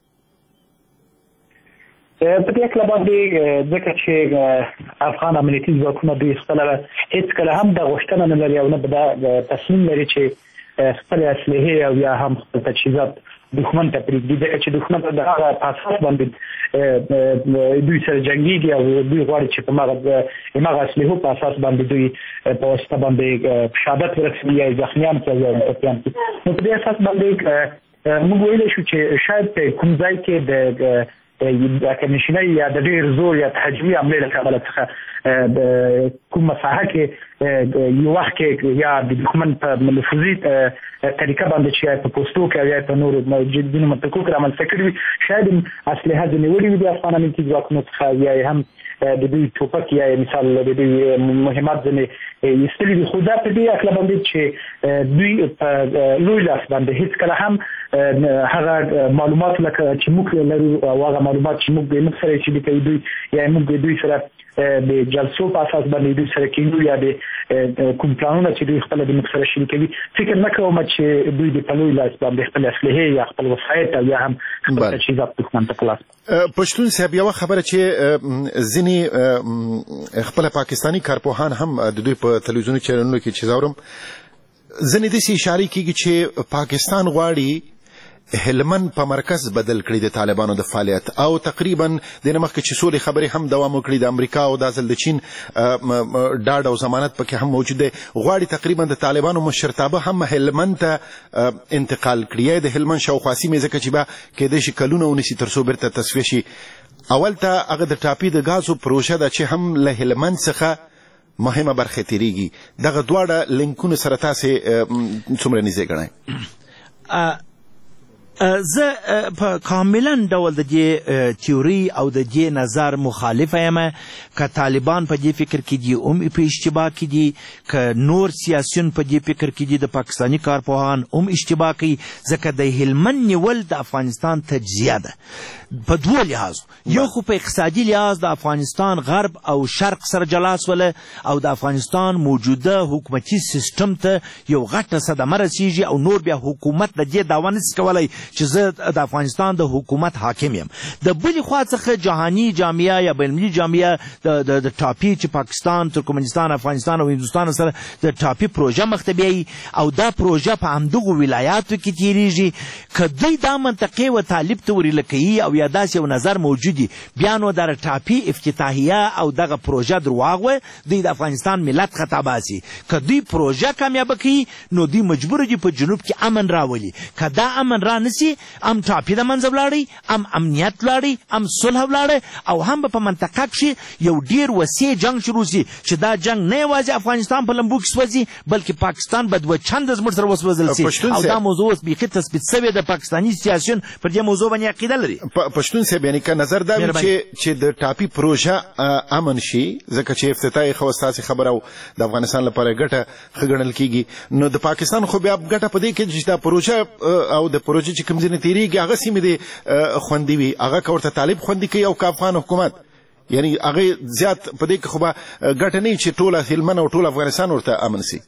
په دې اړه باندې ځکه چې افغان امنیتي ځواکونه دوی خپله هېڅکله هم دا غوښتنه نه لري او نه به دا تصمیم لري چې خپلې اسلحې او یا هم خپل تجهیزات دښمن ته پرېږدي ځکه چې دښمن ته د هغه په اساس باندې دوی سره جنګېږي او دوی غواړي چې په هماغه اسلحو په اساس باندې دوی په واسطه باندې شهادت ورسوي یا زخمیان کړي یا متقیان کړي. نو په دې اساس باندې موږ ویلی شو چې شاید په کوم ځای کې د د کمیشنۍ یا د ډېر زور یا تهاجمي حملې له کبله څخه کوم مساحه کې یو وخت کې یا د دښمن په نفوذي طریقه باندې چې په پوستو کې یا په نورو ځینو منطقو کې رامنځته کړي وي شاید اسلحه ځینې نیولې وي د افغان امنیتي ځواکونو څخه یا هم د دوی ټوپک یا مثال د دوی مهمات ځینې ایستلي دي. خو دا په دې هکله باندې چې دوی په لوی لاس باندې هېڅکله هم هغه معلومات لکه چې موږ لرو او هغه معلومات چې موږ د موږ سره شریک کوي دوی یا موږ د دوی سره د جلسو په اساس باندې دوی سره کېنو یا د کوم پلانونه چې دوی خپله د موږ سره شریک کوي فکر نه کوم چې دوی د په لوی لاس باندې خپل اسلحې یا خپل وسایط او یا هم خپل تجهیزات دښمن ته خلاص. پښتون صاحب یوه خبره چې ځینې خپله پاکستاني کارپوهان هم د دوی په تلویزیوني چینلونو کې چې زاورم ځینې داسې اشارې کېږي چې پاکستان غواړي هلمند په مرکز بدل کړي د طالبانو د فعالیت او تقریبا د نه مخکې چې سولې خبرې هم دوام وکړي د امریکا او دا ځل د چین ډاډ او ضمانت پکې هم موجود دی غواړي تقریبا د طالبانو مشرتابه هم هلمند ته انتقال کړي یا د هلمند شاوخوا سیمې ځکه چې به کیدای شي کلونه ونیسي تر څو بیرته تصفیه شي. اول ته هغه د ټاپي د ګازو پروژه ده چې هم له هلمند څخه مهمه برخه تیریږي دغه دواړه لینکونه سره تاسې څومره نږدې ګڼئ؟ زه په کاملا ډول د دې تیوري او د دې نظر مخالفه یم که طالبان په دې فکر کې دي هم په اشتباه کې دي که نور سیاسیون په دې فکر کې دي د پاکستاني کارپوهان هم اشتباه کوي ځکه د هلمند نیول د افغانستان تجزیه ده په دوه لحاظ. یو خو په اقتصادي لحاظ د افغانستان غرب او شرق سره جلا سوله او د افغانستان موجوده حکومتي سیستم ته یو غټه صدمه رسیږي او نور بیا حکومت د دې دعوه نشي کولی چې زه د افغانستان د حکومت حاکم یم. د بلې خوا څخه جهاني جامعه یا بینالمللي جامعه د ټاپي چې پاکستان ترکمنستان افغانستان او هندوستان سره د ټاپي پروژه مخ ته بیایي او دا پروژه په همدغو ولایاتو کې تیریږي که دوی دا منطقې و طالب ته وریله کوي او یا داسې یو نظر موجودي بیا نو در ټاپي افتتاحیه او دغه پروژه درواغ وه دوی د افغانستان ملت خطا باسي. که دوی پروژه کامیابه کوي نو دوی مجبور دي په جنوب کې امن راولي که دا امن را نسي راسي ام ټاپي د منځه ولاړی ام امنیت ولاړی ام صلح ولاړی او هم په منطقه کې یو ډیر وسیع جنگ شروع شي چې دا جنگ نه یوازې افغانستان په لمبو کې سوځي بلکې پاکستان به دوه چنده زموږ سره وسوځل شي او دا موضوع اوس بیخي تثبیت شوې د پاکستاني سیاسیون پر دې موضوع باندې عقیده لري. پښتون صاحب یعنی که نظر دا وي چې چې د ټاپي پروژه امن شي ځکه چې افتتاحي خو ستاسې خبره او د افغانستان لپاره ګټه ښه ګڼل کېږي نو د پاکستان خو بیا ګټه په دې کې چې دا پروژه او د پروژې چې کوم ځینې تېرېږي هغه سیمې دې خوندي وي هغه که ورته طالب خوندي کوي او که افغان حکومت یعنی هغه زیات په دې کې خو به ګټه نه وي چې ټوله هلمند او ټول افغانستان ورته امن سي.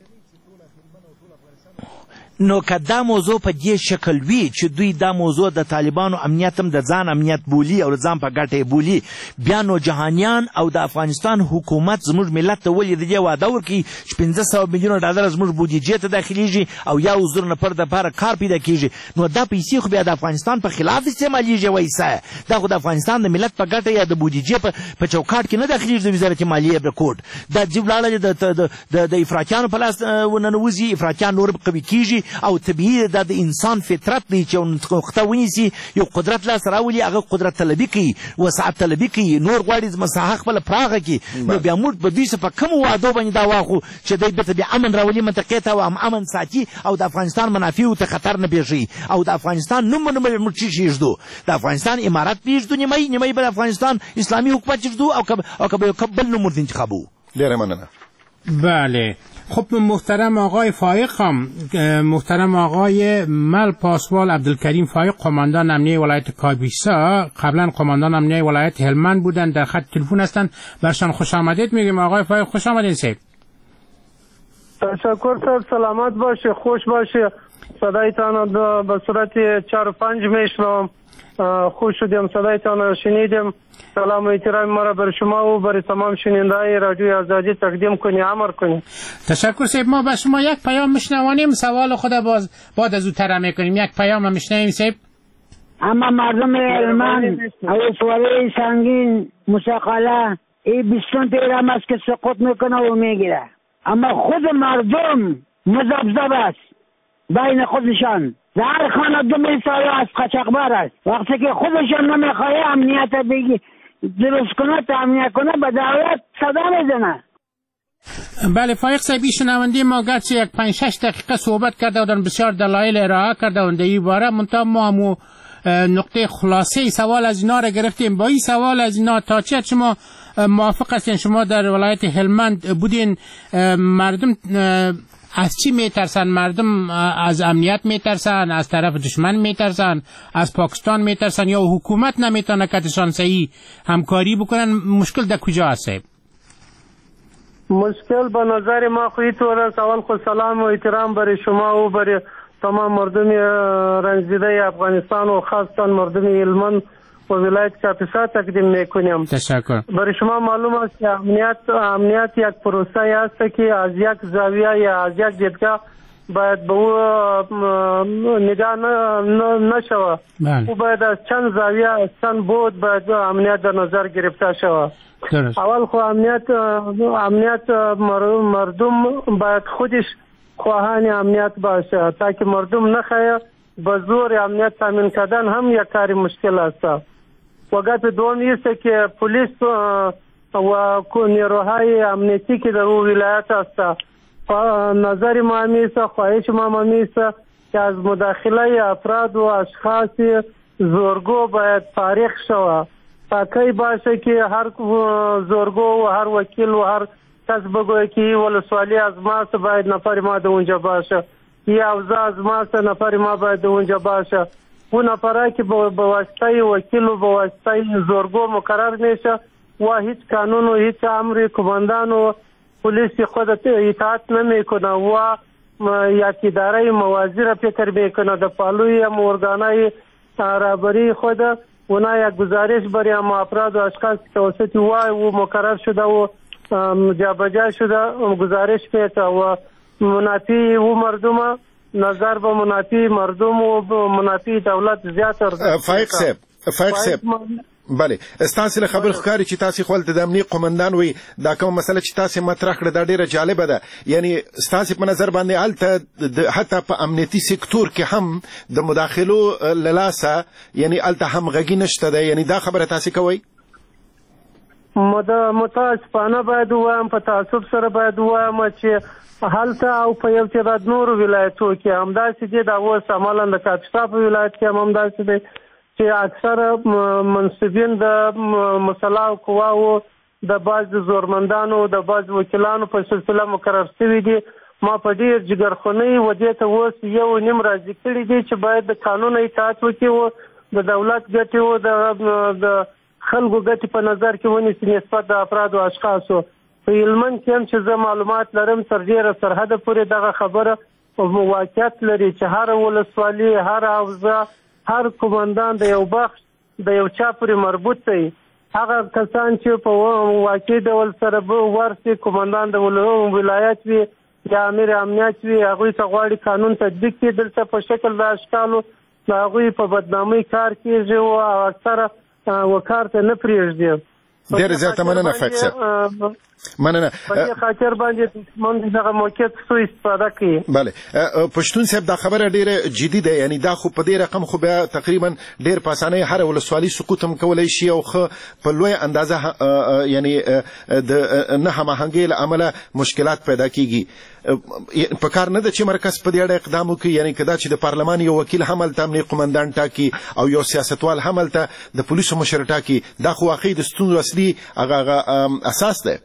نو که دا موضوع په دې شکل وي چې دوی دا موضوع د طالبانو امنیت هم د ځان امنیت بولي او د ځان په ګټه بولي بیا نو جهانیان او د افغانستان حکومت زموږ ملت ته ولې د دې وعده ورکړي چې پنځه سوه میلیونه ډالر زموږ بودیجې ته داخلیږي او یا زر نفر دپاره کار پیدا کېږي نو دا پیسې خو بیا د افغانستان په خلاف استعمالیږي وایسه دا خو د افغانستان د ملت په ګټه یا د بودیجې په چوکاټ کې نه داخلیږي د وزارت مالیې رکوټ دا ځي ولاړه د افراطیانو په لاس ننوځي افراطیان نور قوي کېږي او طبیعي دا د انسان فطرت دی چې یو نقطه ونیسي یو قدرت لاس راولي هغه قدرت طلبي کوي وسعت طلبي کوي نور غواړي مساحه خپله پراخه کړي نو بیا موږ به دوی څه په کومو وعدو باندې دا واخلو چې دوی بېرته بیا امن راولي منطقې ته او امن ساتي او د افغانستان منافعو ته خطر نه پېښوي او د افغانستان نوم به نه موږ څه شي ږدو د افغانستان امارت پرېږدو نیمایي نیمایي به د افغانستان اسلامي حکومت ږدو او که به بل نوم ورته انتخابو. ډېره مننه. بله خب محترم آقای فایق هم محترم آقای مل پاسوال عبدالکریم فایق قماندان امنیه ولایت کاپیسا قبلا قماندان امنیه ولایت هلمند بودن در خط تلفن هستند برشان خوش آمدید میگیم. آقای فایق خوش آمدید. سید تشکر صاحب سلامت باشه خوش باشه صدایتان به صورت چهار و پنج میشنم خوش شدیم صدایتان شنیدیم سلام و احترام مرا بر شما و بر تمام شنونده‌های رادیو آزادی تقدیم کنی امر کنی. تشکر سید ما به شما یک پیام میشنوانیم سوال خود باز بعد از او طرح میکنیم یک پیام میشنویم سید. اما مردم هلمند او سواره سنگین مساقله ای بیستون تیرم است که سقوط میکنه و میگیره اما خود مردم مذبذب است بین خودشان در خانه دو میسایه از قچقبر است وقتی که خودشان نمیخواه امنیت بگی درست کنه تامینیت کنه به دولت صدا میزنه. بله فایق صاحب شنونده ما گرچه یک پنج شش دقیقه صحبت کرده و بسیار دلایل ارائه کرده و در این باره منتها ما همو نقطه خلاصه سوال از اینا را گرفتیم. با این سوال از اینا تا چه شما موافق هستین؟ شما در ولایت هلمند بودین مردم از چی میترسن؟ مردم از امنیت میترسن از طرف دشمن میترسن از پاکستان میترسن یا حکومت نمیتونه کتشان صحیح همکاری بکنن؟ مشکل در کجا هست؟ مشکل به نظر ما خویی طور سوال خود سلام و احترام برای شما و برای تمام مردم رنجیده افغانستان و خاصتان مردم هلمند و ولایت کاپیسا تقدیم میکنیم. تشکر. برای شما معلوم است که امنیت امنیت یک پروسه است که از یک زاویه یا از یک دیدگاه باید به او نگاه نشود او باید از چند زاویه از چند بود باید امنیت در نظر گرفته شود. اول خو امنیت امنیت مردم باید خودش خواهان امنیت باشه تا که مردم نخواهد به زور امنیت تامین کردن هم یک کار مشکل است. و گپ دوم است که پلیس و نیروهای امنیتی که در ولایت است نظر ما میشه خواهش ما میشه که از مداخله افراد و اشخاص زورگو باید فارغ شود تاکی باشه که هر زورگو و هر وکیل و هر کس بگوه که ولسوالی از ماست باید نفر ما در اونجا باشه یا اوضاع از ماست نفر ما باید در اونجا باشه اون نفره که به واسطه وکیل و به واسطه زورگو مقرر میشه و هیچ قانون و هیچ امر کماندان و پلیس خود اطاعت نمیکنه و یک اداره موازی را فکر میکنه در پالوی هم ارگانای رهبری خود اونا یک گزارش برای هم افراد و اشخاص توسط وای و مقرر شده و جابجا شده گزارش میده و منافی و مردم نظر به منافی مردم و منافی دولت زیاد فایق صاحب فایق صاحب بله ستاسو له خبر ښکاري چې تاسو خپل د امنیت قومندان وي دا کوم مسله چې تاسو مطرح کړه دا ډیره جالبه ده یعنی ستاسو په نظر باندې الته حتی په امنیتي سکتور کې هم د مداخلو للاسه یعنی الته هم غږی نشته ده یعنی دا خبره تاسو کوي متاسفانه باید وایم په تعصب سره باید وایم چې هلته او په یو چې د نورو ولایتو کې همداسې دي دا اوس عملا د کاپیسا په ولایت کې هم همداسې دی چې اکثره منصبین د مسلح قواو د بعض زورمندانو د بعض وکیلانو په سلسله مقرر شوي دي ما په ډېر جګرخونۍ ودې ته اوس یو نیم راضي کړي دي چې باید د قانون اطاعت وکړي او د دولت ګټې او د خلکو ګټې په نظر کې ونیسي نسبت د افرادو اشخاصو په هلمند کې هم چې زه معلومات لرم تر ډېره سرحده پورې دغه خبره واقعیت لري چې هر ولسوالي هر حوزه هر قومندان د یو بخش د یو چا پورې مربوط دی هغه کسان چې په واقعي ډول سره به ورسي قومندان د ولایت وي یا امیر امنیت وي هغوی ته غواړي قانون تطبیق کړي دلته په شکل د اشکالو د هغوی په بدنامۍ کار کېږي او اکثره وکار ته نه پرېږدي ډېره زیاته مننه فیض صاحب مننه په دې خاطر باندې دښمن دغه موقعیت سوء استفاده کوي بله پښتون صاحب دا خبره ډیره جدي ده یعنی دا خو په دې رقم خو بیا تقریبا ډیر په اسانۍ هر ولسوالي سقوط هم کولی شي او خو په لوی اندازه یعنی د نه هماهنګۍ له امله مشکلات پیدا کیږي په کار نه ده چې مرکز په دې اړه اقدام وکړي یعنی کدا چې د پارلمان یو وکیل هم هلته امنیت قومندان ټاکي او یو سیاستوال هم هلته د پولیسو مشر ټاکي دا خو واقعي د ستونزو اصلي هغه اساس ده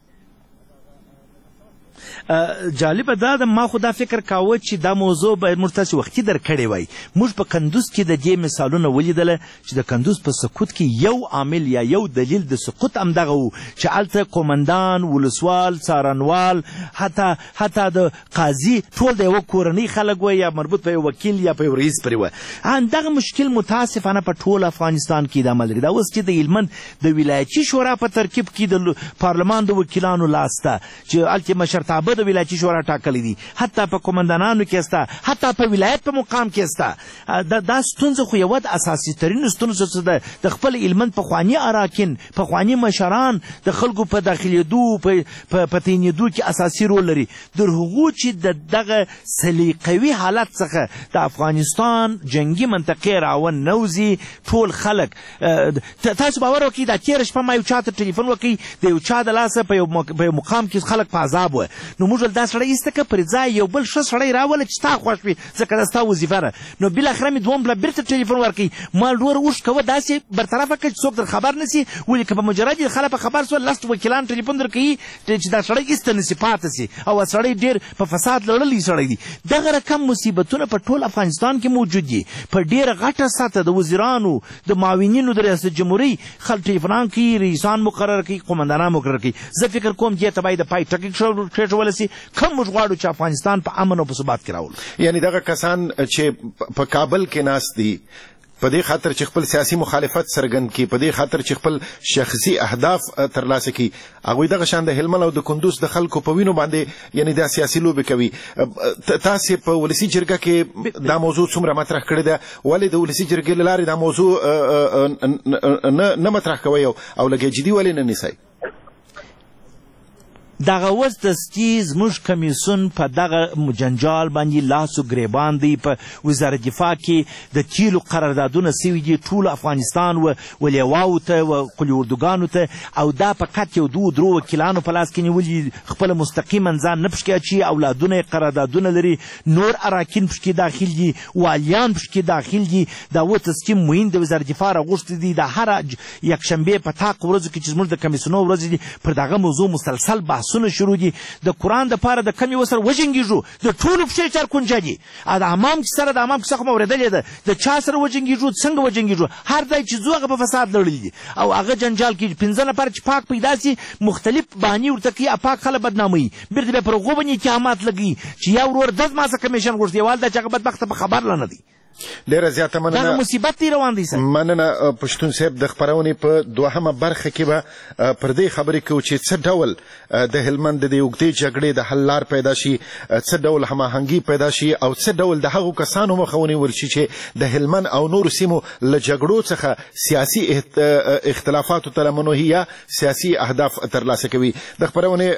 جالبه دا د ما خو دا فکر کاوه چې دا موضوع باید موږ تاسې وختي در کړی وای موږ په کندوز کې د دې مثالونه ولیدله چې د کندوز په سقوط کې یو عامل یا یو دلیل د سقوط همدغه و چې هلته قومندان ولسوال څارنوال حتی حتی د قاضي ټول د یوه کورنۍ خلک وه یا مربوط په یو وکیل یا په یو رئیس پرې وه همدغه مشکل متاسفانه په ټول افغانستان کې ادامه لري دا اوس چې د هلمند د ولایتي شورا په ترکیب کې د پارلمان د وکیلانو لاس ته چې هلته مشرتابه د ولایتي شورا ټاکلی دي حتی په قومندانانو کې سته حتی په ولایت په مقام کې سته دا ستونزه خو یوه د اساسي ترینو ستونزو څه ده د خپل هلمند پخواني اراکین پخواني مشران د خلکو په داخلېدو په تعینېدو کې اساسي رول لري در هغو چې د دغه سلیقوي حالت څخه د افغانستان جنګي منطقې راونوځي ټول خلک تاسو باور وکړئ دا تېره شپه ما یو چا ته ټلیفون وکړئ د یو چا د لاسه په یو مقام کې خلک په عذاب وه نو موږ دا سړی ایسته که پر ځای یو بل ښه سړی راوله چې تا خوښ وي ځکه دا ستا وظیفه ده نو بالاخره مې دوهم بله بېرته ټلیفون ورکوي ما ډوره اوښ کوه داسې برطرفه کړه چې څوک در خبر نه سي ولې که په مجرد یې خلک خبر سول لس وکیلان ټلیفون در کوي چې دا سړی ایسته نه سي پاته سي او سړی ډېر په فساد لړلی سړی دی دغه رقم مصیبتونه په ټول افغانستان کې موجود دي په ډېره غټه سطحه د وزیرانو د معاونینو د ریاست جمهورۍ خلک ټلیفونان کوي رئیسان مقرر کوي قومندانان مقرر کوي زه فکر کوم دې ته باید د پای ټکی کېښولی سي کم موږ غواړو چې افغانستان په امن او په ثبات کې راولو یعنی دغه کسان چې په کابل کې ناست دي په دې خاطر چې خپل سیاسي مخالفت څرګند کړي په دې خاطر چې خپل شخصي اهداف ترلاسه کړي هغوی دغه شان د هلمند او د کندوز د خلکو په وینو باندې یعنی دا سیاسي لوبې کوي تاسې په ولسي جرګه کې دا موضوع څومره مطرح کړې ده ولې د ولسي جرګې له لارې دا موضوع نه مطرح کوئ او لږ جدي ولې نه نیسئ دغه اوس دستي زموږ کمیسیون په دغه جنجال باندې لاس و ګریبان دی په وزارت دفاع کې د تیلو قراردادونه سوي دي ټول افغانستان و ولیواو ته و قلي اردوګانو ته او دا فقط یو دوه درو وکیلانو په لاس کې نیولي خپله مستقیما ځان نه پشکې اچي اولادونه یې قراردادونه لري نور اراکین پشکې داخل دي والیان پشکې داخل دي دا اووه تسکیم معین د وزارت دفاع راغوښتي دي د هره یکشنبې په تاق ورځو کې چې زموږ د کمیسیونو ورځې دي پر دغه موضوع مسلسل بحث بحثونه شروع دي د قرآن دپاره د کمې وسره وجنګېږو د ټولو پښې چار کونجه دي د حمام سره د حمام کیسه خو مې اورېدلې ده د چا سره وجنګېږو څنګه وجنګېږو هر ځای چې ځو هغه په فساد لړلي دي او هغه جنجال کې پنځه نفر چې پاک پیدا سي مختلف بهانې ورته کوي اپاک خلک بدناموي بېرته بیا پر هغو باندې اتهامات لګوي چې یا ورور دز ما څه کمیشن غوښتي یوال دا چې هغه بدبخته په خبر لا نه دی ډیره زیاته مننه. دغه مصیبت دی روان دی. مننه پښتون صاحب. د خپرونې په دوهمه برخه کې به پر دې خبرې کوو چې څه ډول د هلمند د اوږدې جګړې د حل لار پیدا شي، څه ډول هماهنګي پیدا شي، او څه ډول د هغو کسانو مخه ونیول شي چې د هلمند او نورو سیمو له جګړو څخه سیاسي اختلافاتو ته لمنوهي یا سیاسي اهداف ترلاسه کوي. د خپرونې